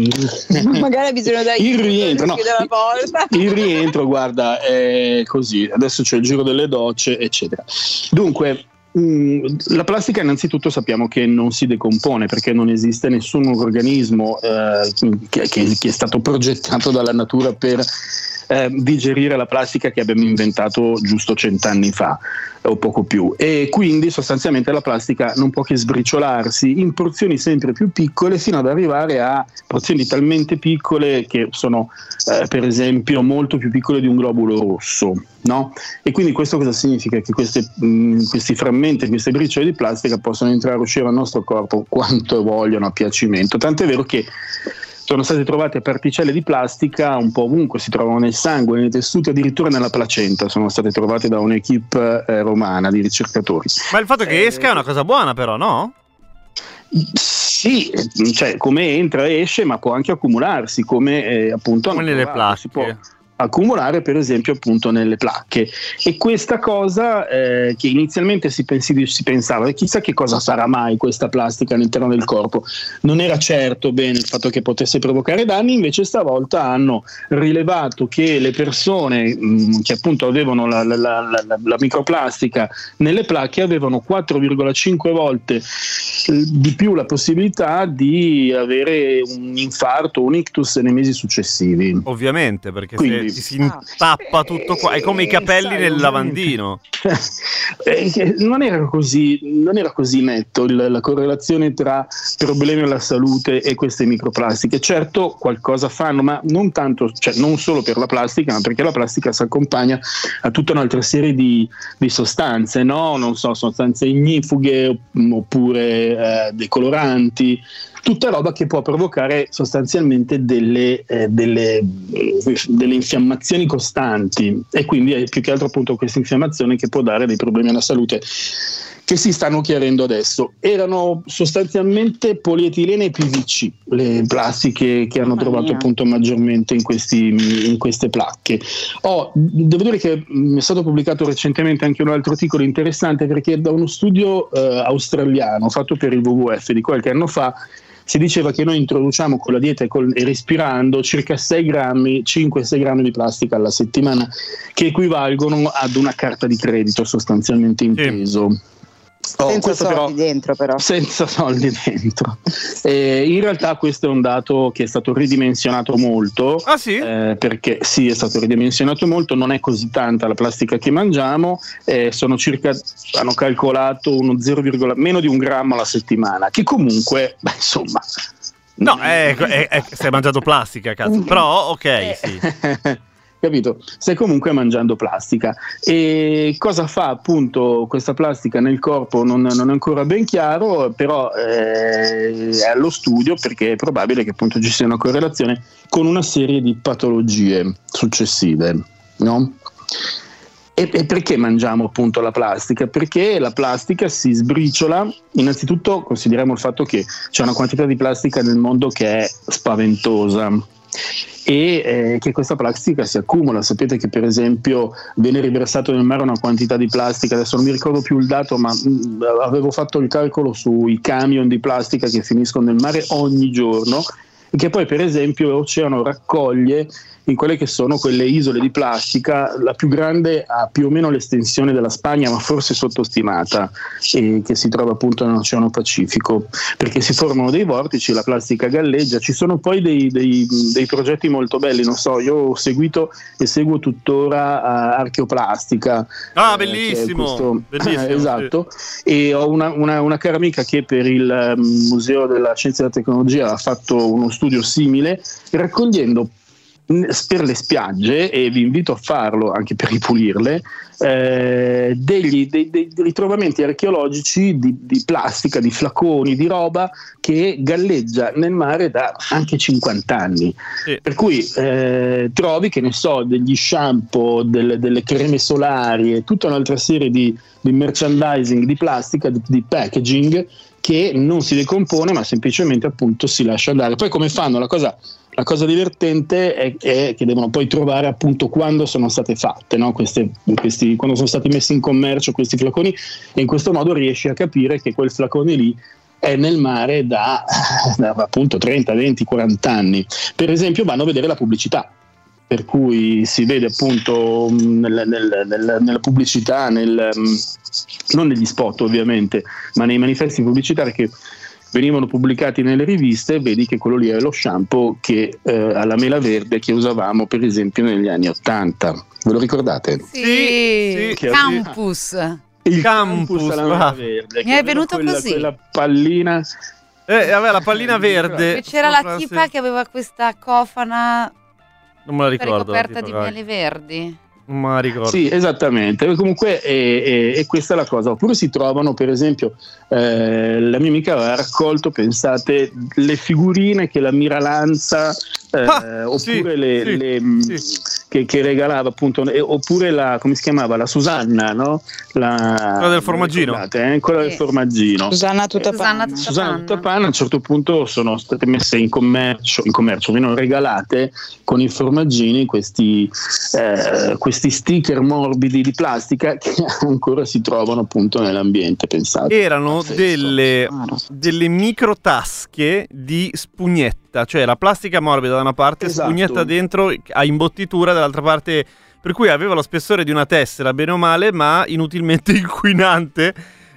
mm, Magari ha bisogno da il rientro, no, chiudere la porta. il rientro, guarda, è così. Adesso c'è il giro delle docce, eccetera. Dunque, mh, la plastica innanzitutto sappiamo che non si decompone perché non esiste nessun organismo eh, che, che- che è stato progettato dalla natura per eh, digerire la plastica che abbiamo inventato giusto cent'anni fa o poco più, e quindi sostanzialmente la plastica non può che sbriciolarsi in porzioni sempre più piccole fino ad arrivare a porzioni talmente piccole che sono eh, per esempio molto più piccole di un globulo rosso, no? E quindi questo cosa significa? Che queste, mh, questi frammenti, queste briciole di plastica possono entrare e uscire dal nostro corpo quanto vogliono a piacimento, tant'è vero che sono state trovate particelle di plastica un po' ovunque, si trovano nel sangue, nei tessuti, addirittura nella placenta, sono state trovate da un'equipe eh, romana di ricercatori. Ma il fatto che esca è una cosa buona però, no? Sì, cioè come entra e esce, ma può anche accumularsi, come eh, appunto Come hanno nelle trovato, si può placche. accumulare per esempio appunto nelle placche, e questa cosa eh, che inizialmente si, pensi, si pensava chissà che cosa farà mai questa plastica all'interno del corpo, non era certo bene il fatto che potesse provocare danni, invece stavolta hanno rilevato che le persone mh, che appunto avevano la, la, la, la, la microplastica nelle placche avevano quattro virgola cinque volte di più la possibilità di avere un infarto, un ictus nei mesi successivi. Ovviamente, perché Quindi- se ti si intappa tutto qua, è come i capelli sai, nel ovviamente. lavandino. Eh, che non era così, non era così netto il- la correlazione tra problemi alla salute e queste microplastiche. Certo qualcosa fanno, ma non tanto, cioè non solo per la plastica, ma perché la plastica si accompagna a tutta un'altra serie di, di sostanze, no? Non so, sostanze ignifughe opp- oppure eh, decoloranti, tutta roba che può provocare sostanzialmente delle, eh, delle, eh, delle infiammazioni costanti, e quindi è più che altro appunto questa infiammazione che può dare dei problemi alla salute che si stanno chiarendo adesso. Erano sostanzialmente polietilene e P V C le plastiche che hanno Mamma trovato mia. appunto maggiormente in, questi, in queste placche. Oh, devo dire che mh, è stato pubblicato recentemente anche un altro articolo interessante, perché da uno studio eh, australiano fatto per il W W F di qualche anno fa si diceva che noi introduciamo con la dieta e, col, e respirando circa sei grammi, cinque sei grammi di plastica alla settimana, che equivalgono ad una carta di credito sostanzialmente in Sì. peso. Oh, senza soldi però, dentro però. Senza soldi dentro. Eh, in realtà questo è un dato che è stato ridimensionato molto. Ah sì? Eh, perché sì, è stato ridimensionato molto, non è così tanta la plastica che mangiamo, eh, sono circa, hanno calcolato uno zero, meno di un grammo alla settimana, che comunque, beh, insomma... No, è, è, è, stai mangiando plastica, cazzo. Però, ok, sì. Capito? Stai comunque mangiando plastica. E cosa fa appunto questa plastica nel corpo non, non è ancora ben chiaro, però eh, è allo studio, perché è probabile che appunto ci sia una correlazione con una serie di patologie successive, no? E, e perché mangiamo appunto la plastica? Perché la plastica si sbriciola. Innanzitutto consideriamo il fatto che c'è una quantità di plastica nel mondo che è spaventosa e eh, che questa plastica si accumula. Sapete che per esempio viene riversato nel mare una quantità di plastica, adesso non mi ricordo più il dato, ma mh, avevo fatto il calcolo sui camion di plastica che finiscono nel mare ogni giorno, e che poi per esempio l'oceano raccoglie in quelle che sono quelle isole di plastica. La più grande ha più o meno l'estensione della Spagna, ma forse sottostimata, e che si trova appunto nell'Oceano Pacifico, perché si formano dei vortici, la plastica galleggia. Ci sono poi dei, dei, dei progetti molto belli, non so, io ho seguito e seguo tuttora uh, Archeoplastica. Ah, bellissimo, questo, bellissimo esatto, sì. E ho una, una, una cara amica che per il um, Museo della Scienza e della Tecnologia ha fatto uno studio simile, raccogliendo per le spiagge, e vi invito a farlo anche per ripulirle, eh, degli, dei, dei ritrovamenti archeologici di, di plastica, di flaconi, di roba che galleggia nel mare da anche cinquanta anni. Sì. Per cui eh, trovi, che ne so, degli shampoo, delle, delle creme solari e tutta un'altra serie di, di merchandising di plastica, di, di packaging, che non si decompone ma semplicemente appunto si lascia andare. Poi come fanno? La cosa La cosa divertente è, è che devono poi trovare appunto quando sono state fatte, no? Queste, questi, quando sono stati messi in commercio questi flaconi, e in questo modo riesci a capire che quel flacone lì è nel mare da, da appunto trenta, venti, quaranta anni. Per esempio vanno a vedere la pubblicità, per cui si vede appunto nel, nel, nel, nella pubblicità, nel, non negli spot ovviamente, ma nei manifesti pubblicitari che venivano pubblicati nelle riviste, vedi che quello lì è lo shampoo che eh, alla mela verde che usavamo per esempio negli anni ottanta. Ve lo ricordate? Sì, sì. Campus. Il Campus, campus alla mela verde. Mi è venuto quella, così. Quella pallina. Eh, aveva la pallina verde. E c'era la tipa che aveva questa cofana, non me la ricordo, ricoperta di miele verdi. Non me la ricordo. Sì, esattamente. Comunque è, è, è questa la cosa. Oppure si trovano, per esempio, eh, la mia amica aveva raccolto, pensate, le figurine che la Miralanza eh, ah, oppure sì, le, sì, le sì. Che, che regalava appunto, eh, oppure la, come si chiamava, la Susanna, no? La, quella del formaggino, eh? Quella sì. del formaggino. Susanna tutta Susanna panna. Susanna tutta panna. A un certo punto sono state messe in commercio, in commercio, vengono regalate con i formaggini questi, eh, questi sticker morbidi di plastica che ancora si trovano appunto nell'ambiente. Pensate, erano delle, delle micro tasche di spugnetta, cioè la plastica morbida da una parte, esatto. Spugnetta dentro a imbottitura dall'altra parte, per cui aveva lo spessore di una tessera bene o male, ma inutilmente inquinante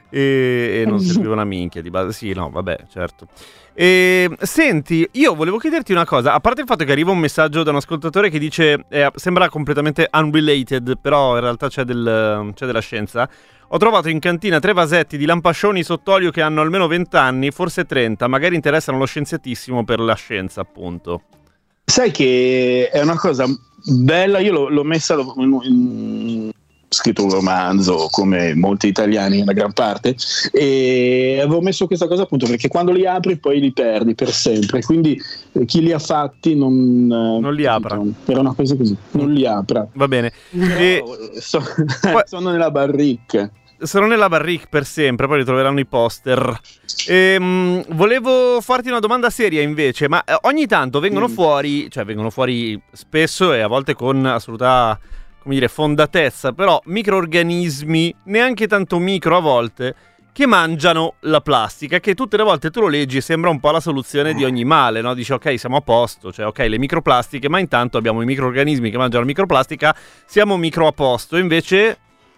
e, e non serviva una minchia di base. Sì, no, vabbè, certo. E, senti, io volevo chiederti una cosa, a parte il fatto che arriva un messaggio da un ascoltatore che dice eh, sembra completamente unrelated, però in realtà c'è, del, c'è della scienza. Ho trovato in cantina tre vasetti di lampascioni sott'olio che hanno almeno venti anni, forse trenta, magari interessano lo scienziatissimo per la scienza, appunto. Sai che è una cosa bella, io l'ho, l'ho messa in, in, scritto un romanzo come molti italiani, la gran parte, e avevo messo questa cosa appunto perché quando li apri poi li perdi per sempre, quindi eh, chi li ha fatti non, non li apra, era una cosa così, non li apra, va bene. No, e... so, sono nella barrique. Sono nella barrique per sempre, poi ritroveranno i poster. Ehm, volevo farti una domanda seria invece, ma ogni tanto vengono mm. fuori, cioè vengono fuori spesso e a volte con assoluta, come dire, fondatezza, però microorganismi, neanche tanto micro a volte, che mangiano la plastica, che tutte le volte tu lo leggi e sembra un po' la soluzione di ogni male, no? Dici ok, siamo a posto, cioè ok, le microplastiche, ma intanto abbiamo i microorganismi che mangiano la microplastica, siamo micro a posto. Invece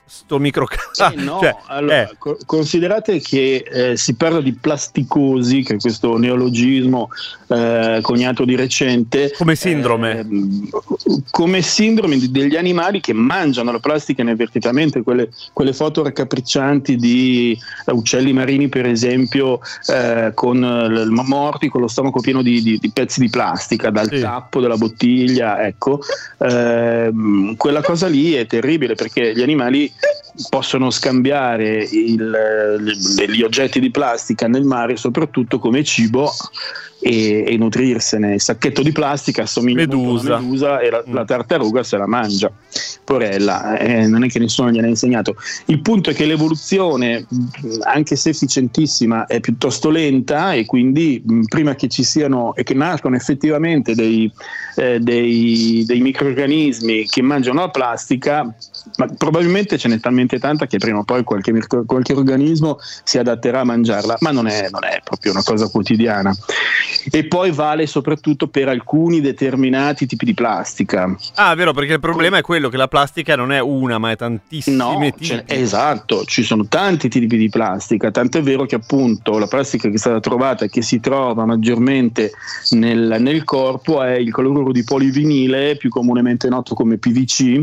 sto micro eh no, cioè, allora, eh. co- considerate che eh, si parla di plasticosi, che è questo neologismo eh, coniato di recente come sindrome eh, come sindrome di, degli animali che mangiano la plastica inavvertitamente, quelle, quelle foto raccapriccianti di uh, uccelli marini per esempio eh, con uh, morti con lo stomaco pieno di, di, di pezzi di plastica dal sì. tappo della bottiglia, ecco eh, quella cosa lì è terribile, perché gli animali possono scambiare il, gli oggetti di plastica nel mare soprattutto come cibo e, e nutrirsene. Il sacchetto di plastica assomiglia medusa. a una medusa e la, la tartaruga se la mangia, porella, eh, non è che nessuno gliene ha insegnato. Il punto è che l'evoluzione, anche se efficientissima, è piuttosto lenta, e quindi prima che ci siano e che nascono effettivamente dei, eh, dei, dei microrganismi che mangiano la plastica, ma probabilmente ce n'è talmente tanta che prima o poi qualche, qualche organismo si adatterà a mangiarla, ma non è, non è proprio una cosa quotidiana. E poi vale soprattutto per alcuni determinati tipi di plastica. Ah, vero, perché il problema è quello che la plastica non è una, ma è tantissime no, tipi. Esatto, ci sono tanti tipi di plastica, tant'è vero che appunto la plastica che è stata trovata e che si trova maggiormente nel, nel corpo è il cloruro di polivinile, più comunemente noto come P V C,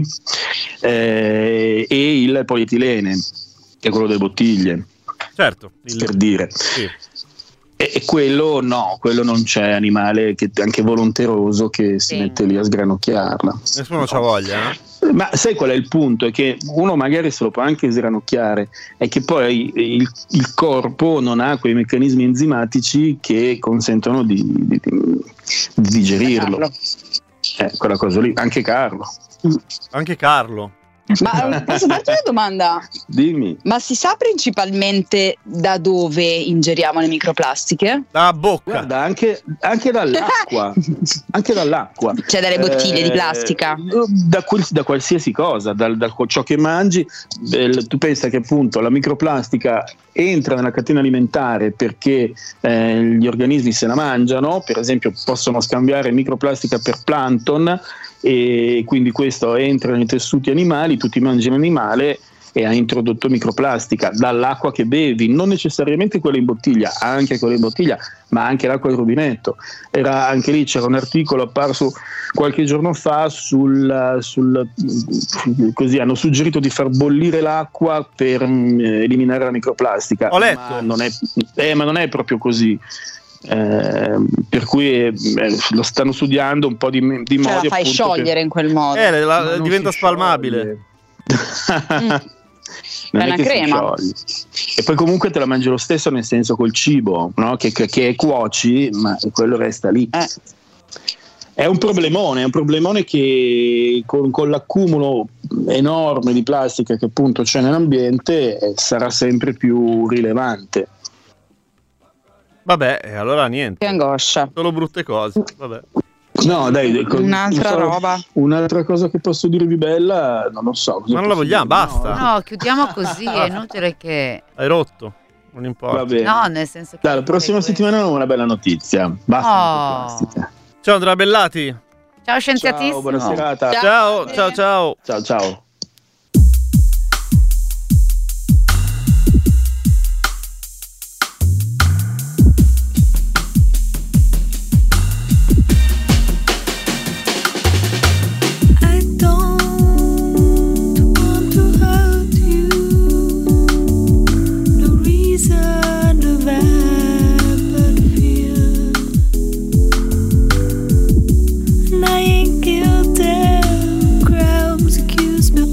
eh, e il polietilene, che è quello delle bottiglie. Certo, il... per dire. Sì. E, e quello no, quello non c'è animale che anche volonteroso che si sì. mette lì a sgranocchiarla. Nessuno no. c'ha voglia, eh? Ma sai qual è il punto? È che uno magari se lo può anche sgranocchiare, è che poi il, il corpo non ha quei meccanismi enzimatici che consentono di, di, di digerirlo. Eh, quella cosa lì, anche Carlo. Anche Carlo. Ma posso farti una domanda? Dimmi. Ma si sa principalmente da dove ingeriamo le microplastiche? Dalla bocca. Guarda, anche, anche dall'acqua. Anche dall'acqua. Cioè dalle bottiglie eh, di plastica? Da, quel, da qualsiasi cosa, dal, da ciò che mangi. Eh, tu pensa che appunto la microplastica entra nella catena alimentare perché eh, gli organismi se la mangiano, per esempio possono scambiare microplastica per plankton, e quindi questo entra nei tessuti animali, tu ti mangi l'animale e ha introdotto microplastica dall'acqua che bevi, non necessariamente quella in bottiglia, anche quella in bottiglia, ma anche l'acqua del rubinetto. Era anche lì, c'era un articolo apparso qualche giorno fa sul, sul così hanno suggerito di far bollire l'acqua per eh, eliminare la microplastica. Ho letto. Ma non è, eh, ma non è proprio così. Eh, per cui eh, lo stanno studiando un po' di, di cioè modi, la fai appunto, sciogliere per... in quel modo, eh, la, diventa spalmabile. mm. Non è è una che crema. si scioglie. E poi comunque te la mangi lo stesso, nel senso col cibo, no? che, che, che cuoci, ma quello resta lì. Eh. È un problemone, è un problemone che con, con l'accumulo enorme di plastica che appunto c'è nell'ambiente eh, sarà sempre più rilevante. Vabbè, e allora niente. Che angoscia. Solo brutte cose. Vabbè. No, dai, con, un'altra so, roba. Un'altra cosa che posso dirvi bella, non lo so. Ma non la vogliamo, basta. No, chiudiamo così, è inutile che... Hai rotto, non importa. Va bene. No, nel senso che... Dai, la prossima settimana ho una bella notizia. Basta. Oh. Ciao Andrea Bellati. Ciao scienziatissimo. Ciao, buona serata. Ciao, ciao, ciao. Ciao, ciao. Lying guilty, crowds accuse me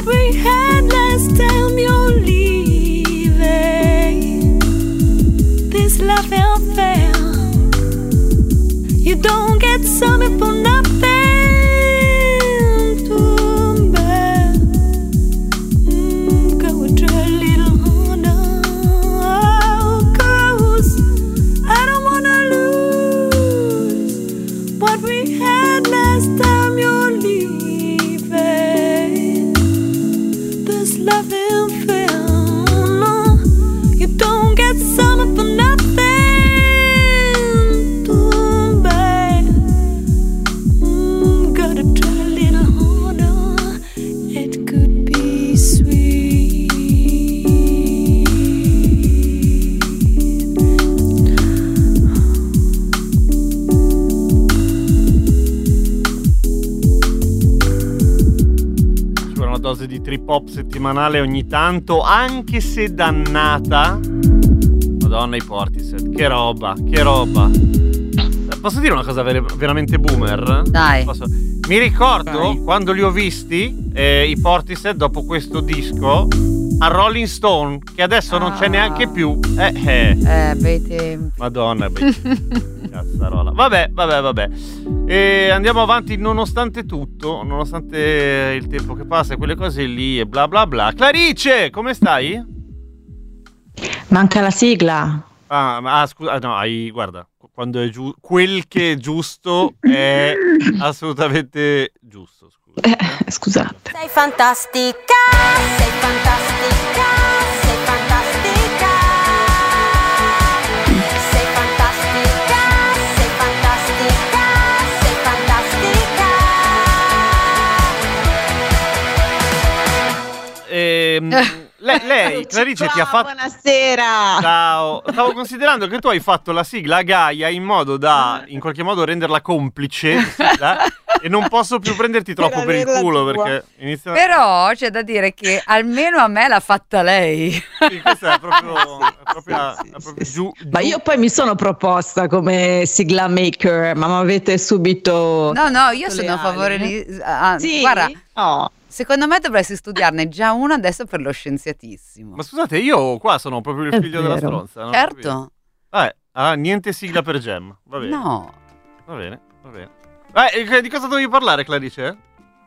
we had last time you're leaving. This love ain't fair. You don't get something for nothing. Too bad. Mm, go and try a little harder. Oh, 'cause I don't wanna lose what we had last time you're leaving. This love ain't fair. No, you don't get something for nothing. Too bad. Mm, gotta try a little harder. It could be sweet. Ci vuole una dose di trip hop settimanale ogni tanto, anche se dannata. Madonna, i Portishead, che roba, che roba. Posso dire una cosa ver- veramente boomer? Dai. Posso? Mi ricordo Vai. quando li ho visti, eh, i Portishead, dopo questo disco, a Rolling Stone, che adesso non c'è Ah. neanche più. Eh, eh. Eh, bei tempi. Madonna, bei cazzarola. Vabbè, vabbè, vabbè. E andiamo avanti nonostante tutto, nonostante il tempo che passa e quelle cose lì e bla bla bla. Clarice, come stai? Manca la sigla. Ah, ma ah, scusa, ah, no, hai, guarda, quando è giu- quel che è giusto è assolutamente giusto, scusa. Eh, scusate. Sei fantastica, sei fantastica, sei fantastica. Sei fantastica, sei fantastica, sei fantastica. Ehm, lei, lei, Clarice, ti ha fatto... Buonasera. Ciao. Stavo considerando che tu hai fatto la sigla a Gaia in modo da, in qualche modo, renderla complice sigla, e non posso più prenderti troppo per il culo perché inizia... Però c'è da dire che almeno a me l'ha fatta lei. Sì, questa è proprio, è proprio, è proprio giù, giù. Ma io poi mi sono proposta come sigla maker, ma mi avete subito... No, no, io le sono a ali. favore di... ah, Sì? Guarda, Oh. secondo me dovresti studiarne già uno adesso per lo scienziatissimo. Ma scusate, io qua sono proprio il È figlio della vero. stronza, no? Certo. Vabbè, ah, niente sigla per Gem. Va bene. No. Va bene, va bene. Eh, di cosa dovevi parlare, Clarice?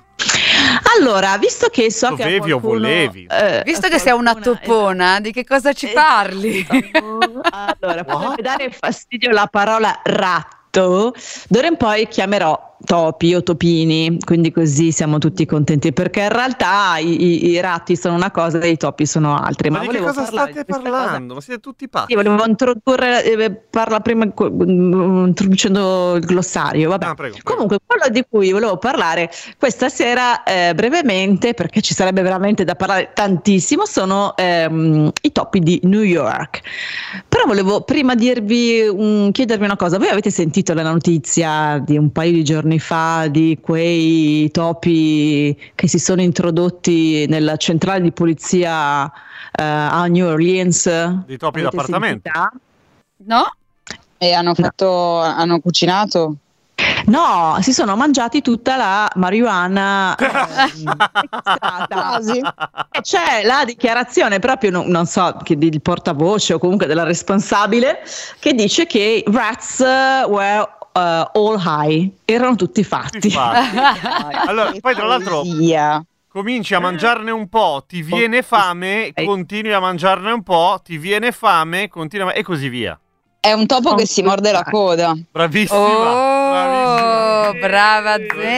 Allora, visto che so che a Dovevi o qualcuno, volevi? eh, Visto che sei una qualcuna- toppona, di che cosa ci Esatto. parli? Allora, potrebbe dare fastidio la parola ratto, d'ora in poi chiamerò topi o topini, quindi così siamo tutti contenti, perché in realtà i, i- i ratti sono una cosa e i topi sono altri. Ma, Ma, di che volevo cosa parlare state di questa parlando? cosa. Ma siete tutti pazzi. Sì, volevo introdurre, eh, parla prima co- mm, introducendo il glossario. Vabbè. Ah, prego, prego. Comunque, quello di cui volevo parlare questa sera eh, brevemente, perché ci sarebbe veramente da parlare tantissimo, sono ehm, i topi di New York. Però volevo prima dirvi, un- chiedervi una cosa. Voi avete sentito la notizia di un paio di giorni fa di quei topi che si sono introdotti nella centrale di polizia eh, a New Orleans? Di topi Avete d'appartamento? sentita? No? E hanno fatto, hanno cucinato? No, si sono mangiati tutta la marijuana eh, sequestrata. Quasi. E c'è la dichiarazione proprio, non, non so, che del portavoce o comunque della responsabile, che dice che rats uh, were uh, all high, erano tutti fatti. Infatti. Allora, poi tra l'altro Poesia. cominci a mangiarne un po', ti viene fame, continui a mangiarne un po', ti viene fame, continui a... e così via. È un topo che si morde la coda. Bravissima. Oh, bravissima. brava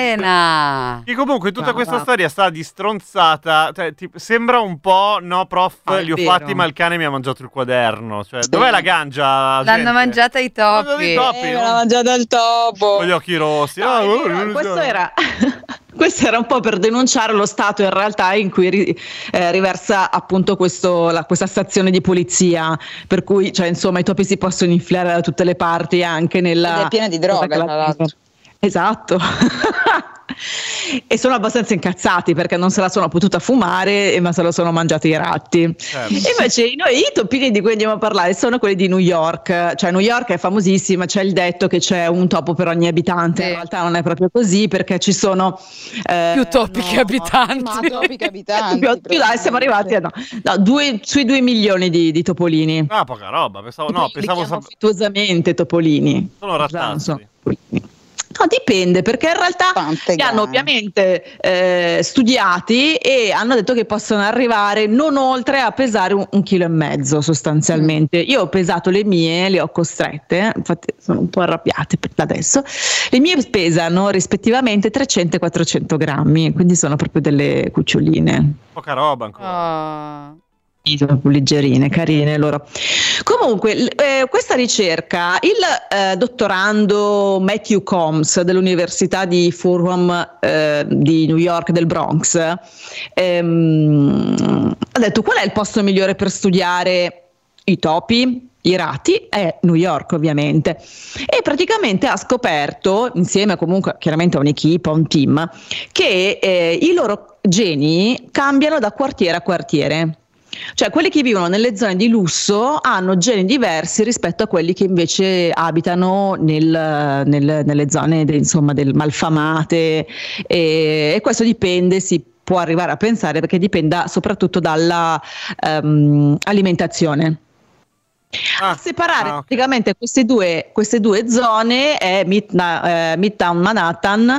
Zena. E comunque tutta Brava. questa storia sta di stronzata, cioè, tipo, sembra un po', no prof, Ah, è li ho vero. fatti ma il cane mi ha mangiato il quaderno, cioè, dov'è la gangia? L'hanno gente? mangiata i L'hanno mangiata topi. i topi, Eh, me no? l'ha mangiata il topo. Con gli occhi rossi. No, Ah, è oh, vero, non lo questo so. era questo era un po' per denunciare lo stato in realtà in cui ri- eh, riversa appunto questo, la- questa stazione di polizia, per cui cioè, insomma i topi si possono infilare da tutte le parti, anche nella... Ed è piena di droga, tra l'altro. Esatto. e sono abbastanza incazzati perché non se la sono potuta fumare, ma se lo sono mangiati i ratti. Certo. Invece noi, i topini di cui andiamo a parlare sono quelli di New York. Cioè New York è famosissima, c'è il detto che c'è un topo per ogni abitante. In realtà non è proprio così, perché ci sono eh, più topi no, che abitanti. Ma topi che abitanti. più, più là, siamo arrivati a no, no, due, sui due milioni di, di topolini. Ah, poca roba, pensavo no, pensavo sap- affettuosamente topolini. Sono rattazzi. No, dipende, perché in realtà Tante li hanno gare. ovviamente eh, studiati e hanno detto che possono arrivare non oltre a pesare un, un chilo e mezzo sostanzialmente. Mm. Io ho pesato le mie, le ho costrette, infatti sono un po' arrabbiate per adesso. Le mie pesano rispettivamente trecento e quattrocento grammi, quindi sono proprio delle cuccioline. Poca roba ancora. Oh. Sono più leggerine, carine loro. Comunque, eh, questa ricerca, il eh, dottorando Matthew Combs dell'Università di Fordham eh, di New York del Bronx ehm, ha detto: qual è il posto migliore per studiare i topi? I rati? È New York, ovviamente. E praticamente ha scoperto, insieme comunque chiaramente a un'equipe, a un team, che eh, i loro geni cambiano da quartiere a quartiere. Cioè quelli che vivono nelle zone di lusso hanno geni diversi rispetto a quelli che invece abitano nel, nel, nelle zone de, insomma, del malfamate, e, e questo dipende, si può arrivare a pensare, perché dipenda soprattutto dalla um, alimentazione. Ah, a separare ah, okay. praticamente queste due, queste due zone è Midna, eh, Midtown Manhattan,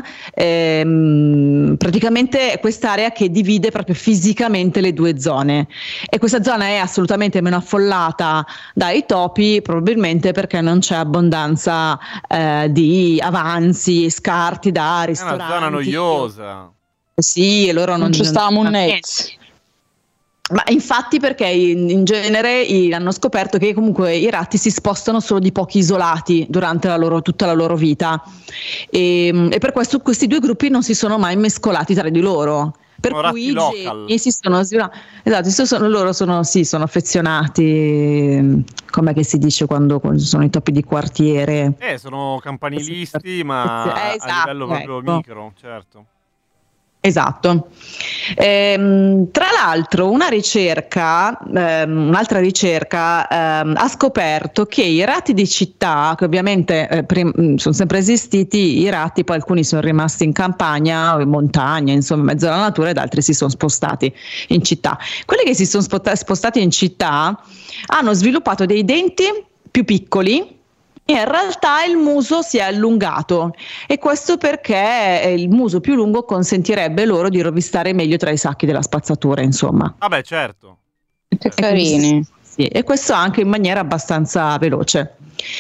ehm, praticamente è quest'area che divide proprio fisicamente le due zone, e questa zona è assolutamente meno affollata dai topi, probabilmente perché non c'è abbondanza eh, di avanzi, scarti da ristoranti. È una zona noiosa. Sì, e loro non, non ci stavamo un net. Ma infatti, perché in, in genere i, hanno scoperto che comunque i ratti si spostano solo di pochi isolati durante la loro, tutta la loro vita, e, e per questo questi due gruppi non si sono mai mescolati tra di loro. Per sono cui i local. geni si sono esatto, sono, loro sono, sì, sono affezionati, come che si dice quando, quando sono i topi di quartiere. Eh, sono campanilisti, ma eh, esatto, a livello proprio ecco. micro, certo. Esatto. Ehm, tra l'altro una ricerca, ehm, un'altra ricerca ehm, ha scoperto che i ratti di città, che ovviamente eh, prim- sono sempre esistiti, i ratti poi alcuni sono rimasti in campagna o in montagna, insomma in mezzo alla natura, ed altri si sono spostati in città. Quelli che si sono spota- spostati in città hanno sviluppato dei denti più piccoli, e in realtà il muso si è allungato, e questo perché il muso più lungo consentirebbe loro di rovistare meglio tra i sacchi della spazzatura, insomma. Vabbè, certo. Che carini. Sì, e questo anche in maniera abbastanza veloce.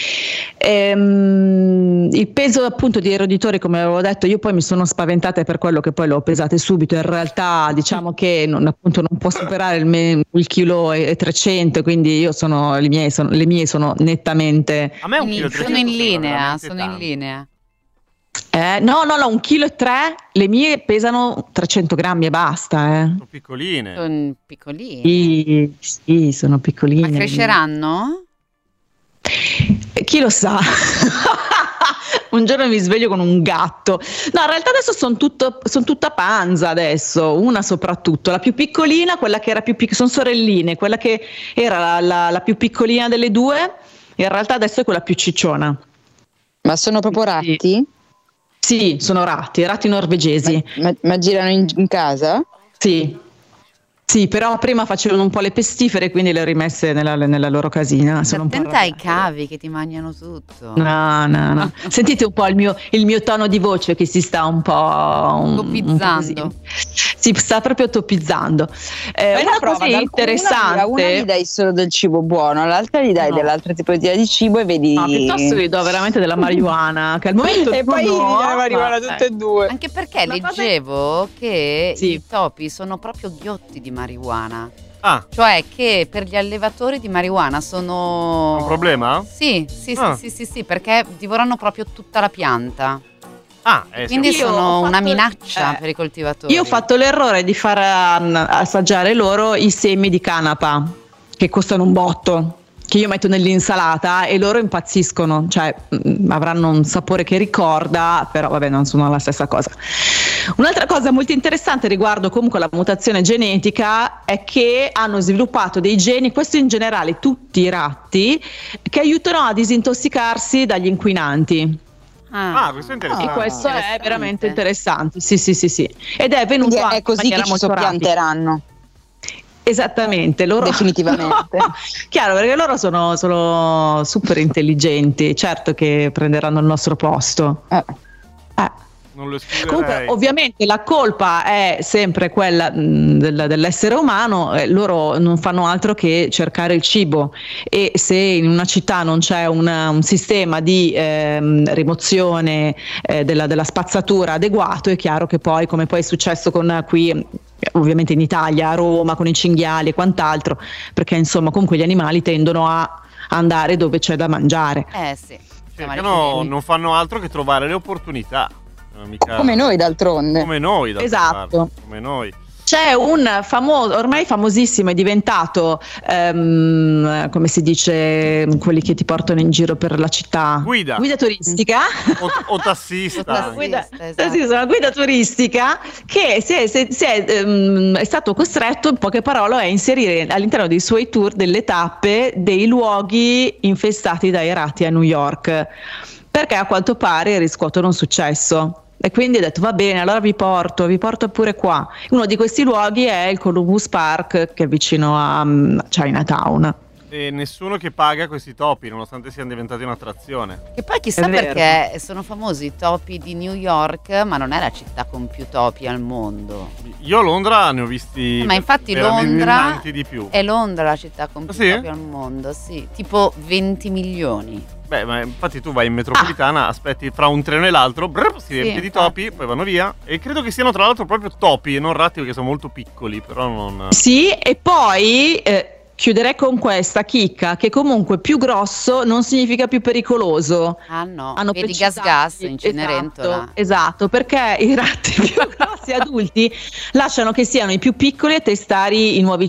Ehm, il peso appunto di eroditori, come avevo detto, io poi mi sono spaventata per quello che poi l'ho pesate subito. In realtà diciamo che non, appunto non può superare il, me, il chilo e trecento, quindi io sono le mie sono, le mie sono nettamente a me un chilo sono in linea, sono in linea. Eh, no, no, no, un chilo e tre, le mie pesano trecento grammi e basta. Eh. Sono piccoline. Sono piccoline. Sì, sì, sono piccoline. Ma cresceranno? Chi lo sa? Un giorno mi sveglio con un gatto. No, in realtà adesso sono son tutta panza adesso, una soprattutto. La più piccolina, quella che era più piccola, sono sorelline, quella che era la, la, la più piccolina delle due, in realtà adesso è quella più cicciona. Ma sono proprio ratti? Sì, sì, sono ratti, ratti norvegesi. Ma, ma, ma girano in, in casa? Sì. Sì, però prima facevano un po' le pestifere, quindi le ho rimesse nella, nella loro casina. Sono attenta ai cavi che ti mangiano tutto. No, no, no. Sentite un po' il mio, il mio tono di voce che si sta un po' un, topizzando. Un po' si sta proprio topizzando. Eh, una prova, cosa interessante. A una gli dai solo del cibo buono, all'altra gli dai no. dell'altra tipologia di cibo e vedi. No, piuttosto gli do veramente della marijuana, che al momento e poi no, gli dai la marijuana ma, tutte e due. Anche perché la leggevo cosa... che sì. i topi sono proprio ghiotti di marijuana. Ah. Cioè che per gli allevatori di marijuana sono un problema? Sì, sì, ah. sì, sì, sì, sì, perché divorano proprio tutta la pianta. Ah, eh, quindi sono fatto, una minaccia eh, per i coltivatori. Io ho fatto l'errore di far um, assaggiare loro i semi di canapa, che costano un botto, che io metto nell'insalata e loro impazziscono, cioè mh, avranno un sapore che ricorda, però vabbè, non sono la stessa cosa. Un'altra cosa molto interessante riguardo comunque la mutazione genetica è che hanno sviluppato dei geni, questo in generale tutti i ratti, che aiutano a disintossicarsi dagli inquinanti. Ah, questo è interessante. E questo è veramente interessante, sì sì sì sì. Ed è venuto Quindi anche è così in che maniera ci molto soppianteranno. rapida. Esattamente, loro definitivamente. Chiaro, perché loro sono, sono super intelligenti, certo che prenderanno il nostro posto. Eh. Eh. Non lo escluderei. Comunque, ovviamente la colpa è sempre quella mh, del, dell'essere umano, eh, loro non fanno altro che cercare il cibo, e se in una città non c'è una, un sistema di ehm, rimozione eh, della, della spazzatura adeguato, è chiaro che poi, come poi è successo con qui ovviamente in Italia, a Roma, con i cinghiali e quant'altro, perché insomma comunque gli animali tendono a andare dove c'è da mangiare. Eh sì. Cercano, non fanno altro che trovare le opportunità. Mica... Come noi d'altronde. Come noi d'altronde. Esatto. Come noi. C'è un famoso, ormai famosissimo, è diventato, um, come si dice, quelli che ti portano in giro per la città. Guida. Guida turistica. O, o tassista. O tassista, guida, esatto. Sì, una guida turistica che si è, si si è, um, è stato costretto, in poche parole, a inserire all'interno dei suoi tour delle tappe dei luoghi infestati dai ratti a New York, perché a quanto pare riscuotono un successo. E quindi ho detto va bene, allora vi porto, vi porto pure qua. Uno di questi luoghi è il Columbus Park, che è vicino a um, Chinatown. E nessuno che paga questi topi, nonostante siano diventati un'attrazione. E poi chissà perché sono famosi i topi di New York, ma non è la città con più topi al mondo. Io a Londra ne ho visti eh, ma infatti Londra di più. È Londra la città con più sì? topi al mondo, sì, tipo venti milioni. Beh, ma infatti tu vai in metropolitana, ah. aspetti fra un treno e l'altro, brr, si riempie sì, di topi, poi vanno via. E credo che siano tra l'altro proprio topi e non ratti, perché sono molto piccoli, però non... Sì, e poi... Eh... chiuderei con questa chicca, che comunque più grosso non significa più pericoloso. Ah no, hanno vedi gas gas in Cenerentola. Esatto, esatto, perché i ratti più grossi adulti lasciano che siano i più piccoli a testare i nuovi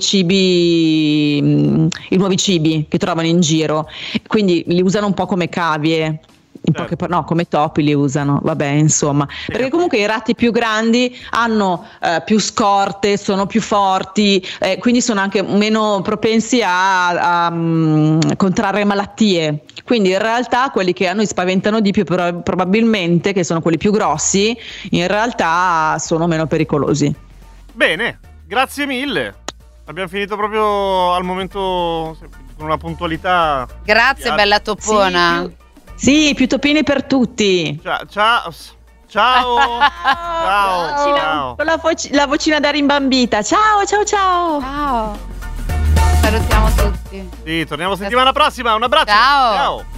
cibi, i nuovi cibi che trovano in giro, quindi li usano un po' come cavie. In poche par- no, come topi li usano, vabbè, insomma, perché comunque i ratti più grandi hanno eh, più scorte, sono più forti, eh, quindi sono anche meno propensi a, a, a um, contrarre malattie. Quindi in realtà quelli che a noi spaventano di più però, probabilmente, che sono quelli più grossi, in realtà sono meno pericolosi. Bene, grazie mille. Abbiamo finito proprio al momento con una puntualità. Grazie, bella topona. Sì, più... Sì, più topini per tutti. Ciao, ciao, ciao, ciao, ciao. Con la, voc- la vocina da rimbambita. Ciao, ciao, ciao. Ciao. Salutiamo tutti. Sì, torniamo settimana prossima. Un abbraccio. Ciao. Ciao.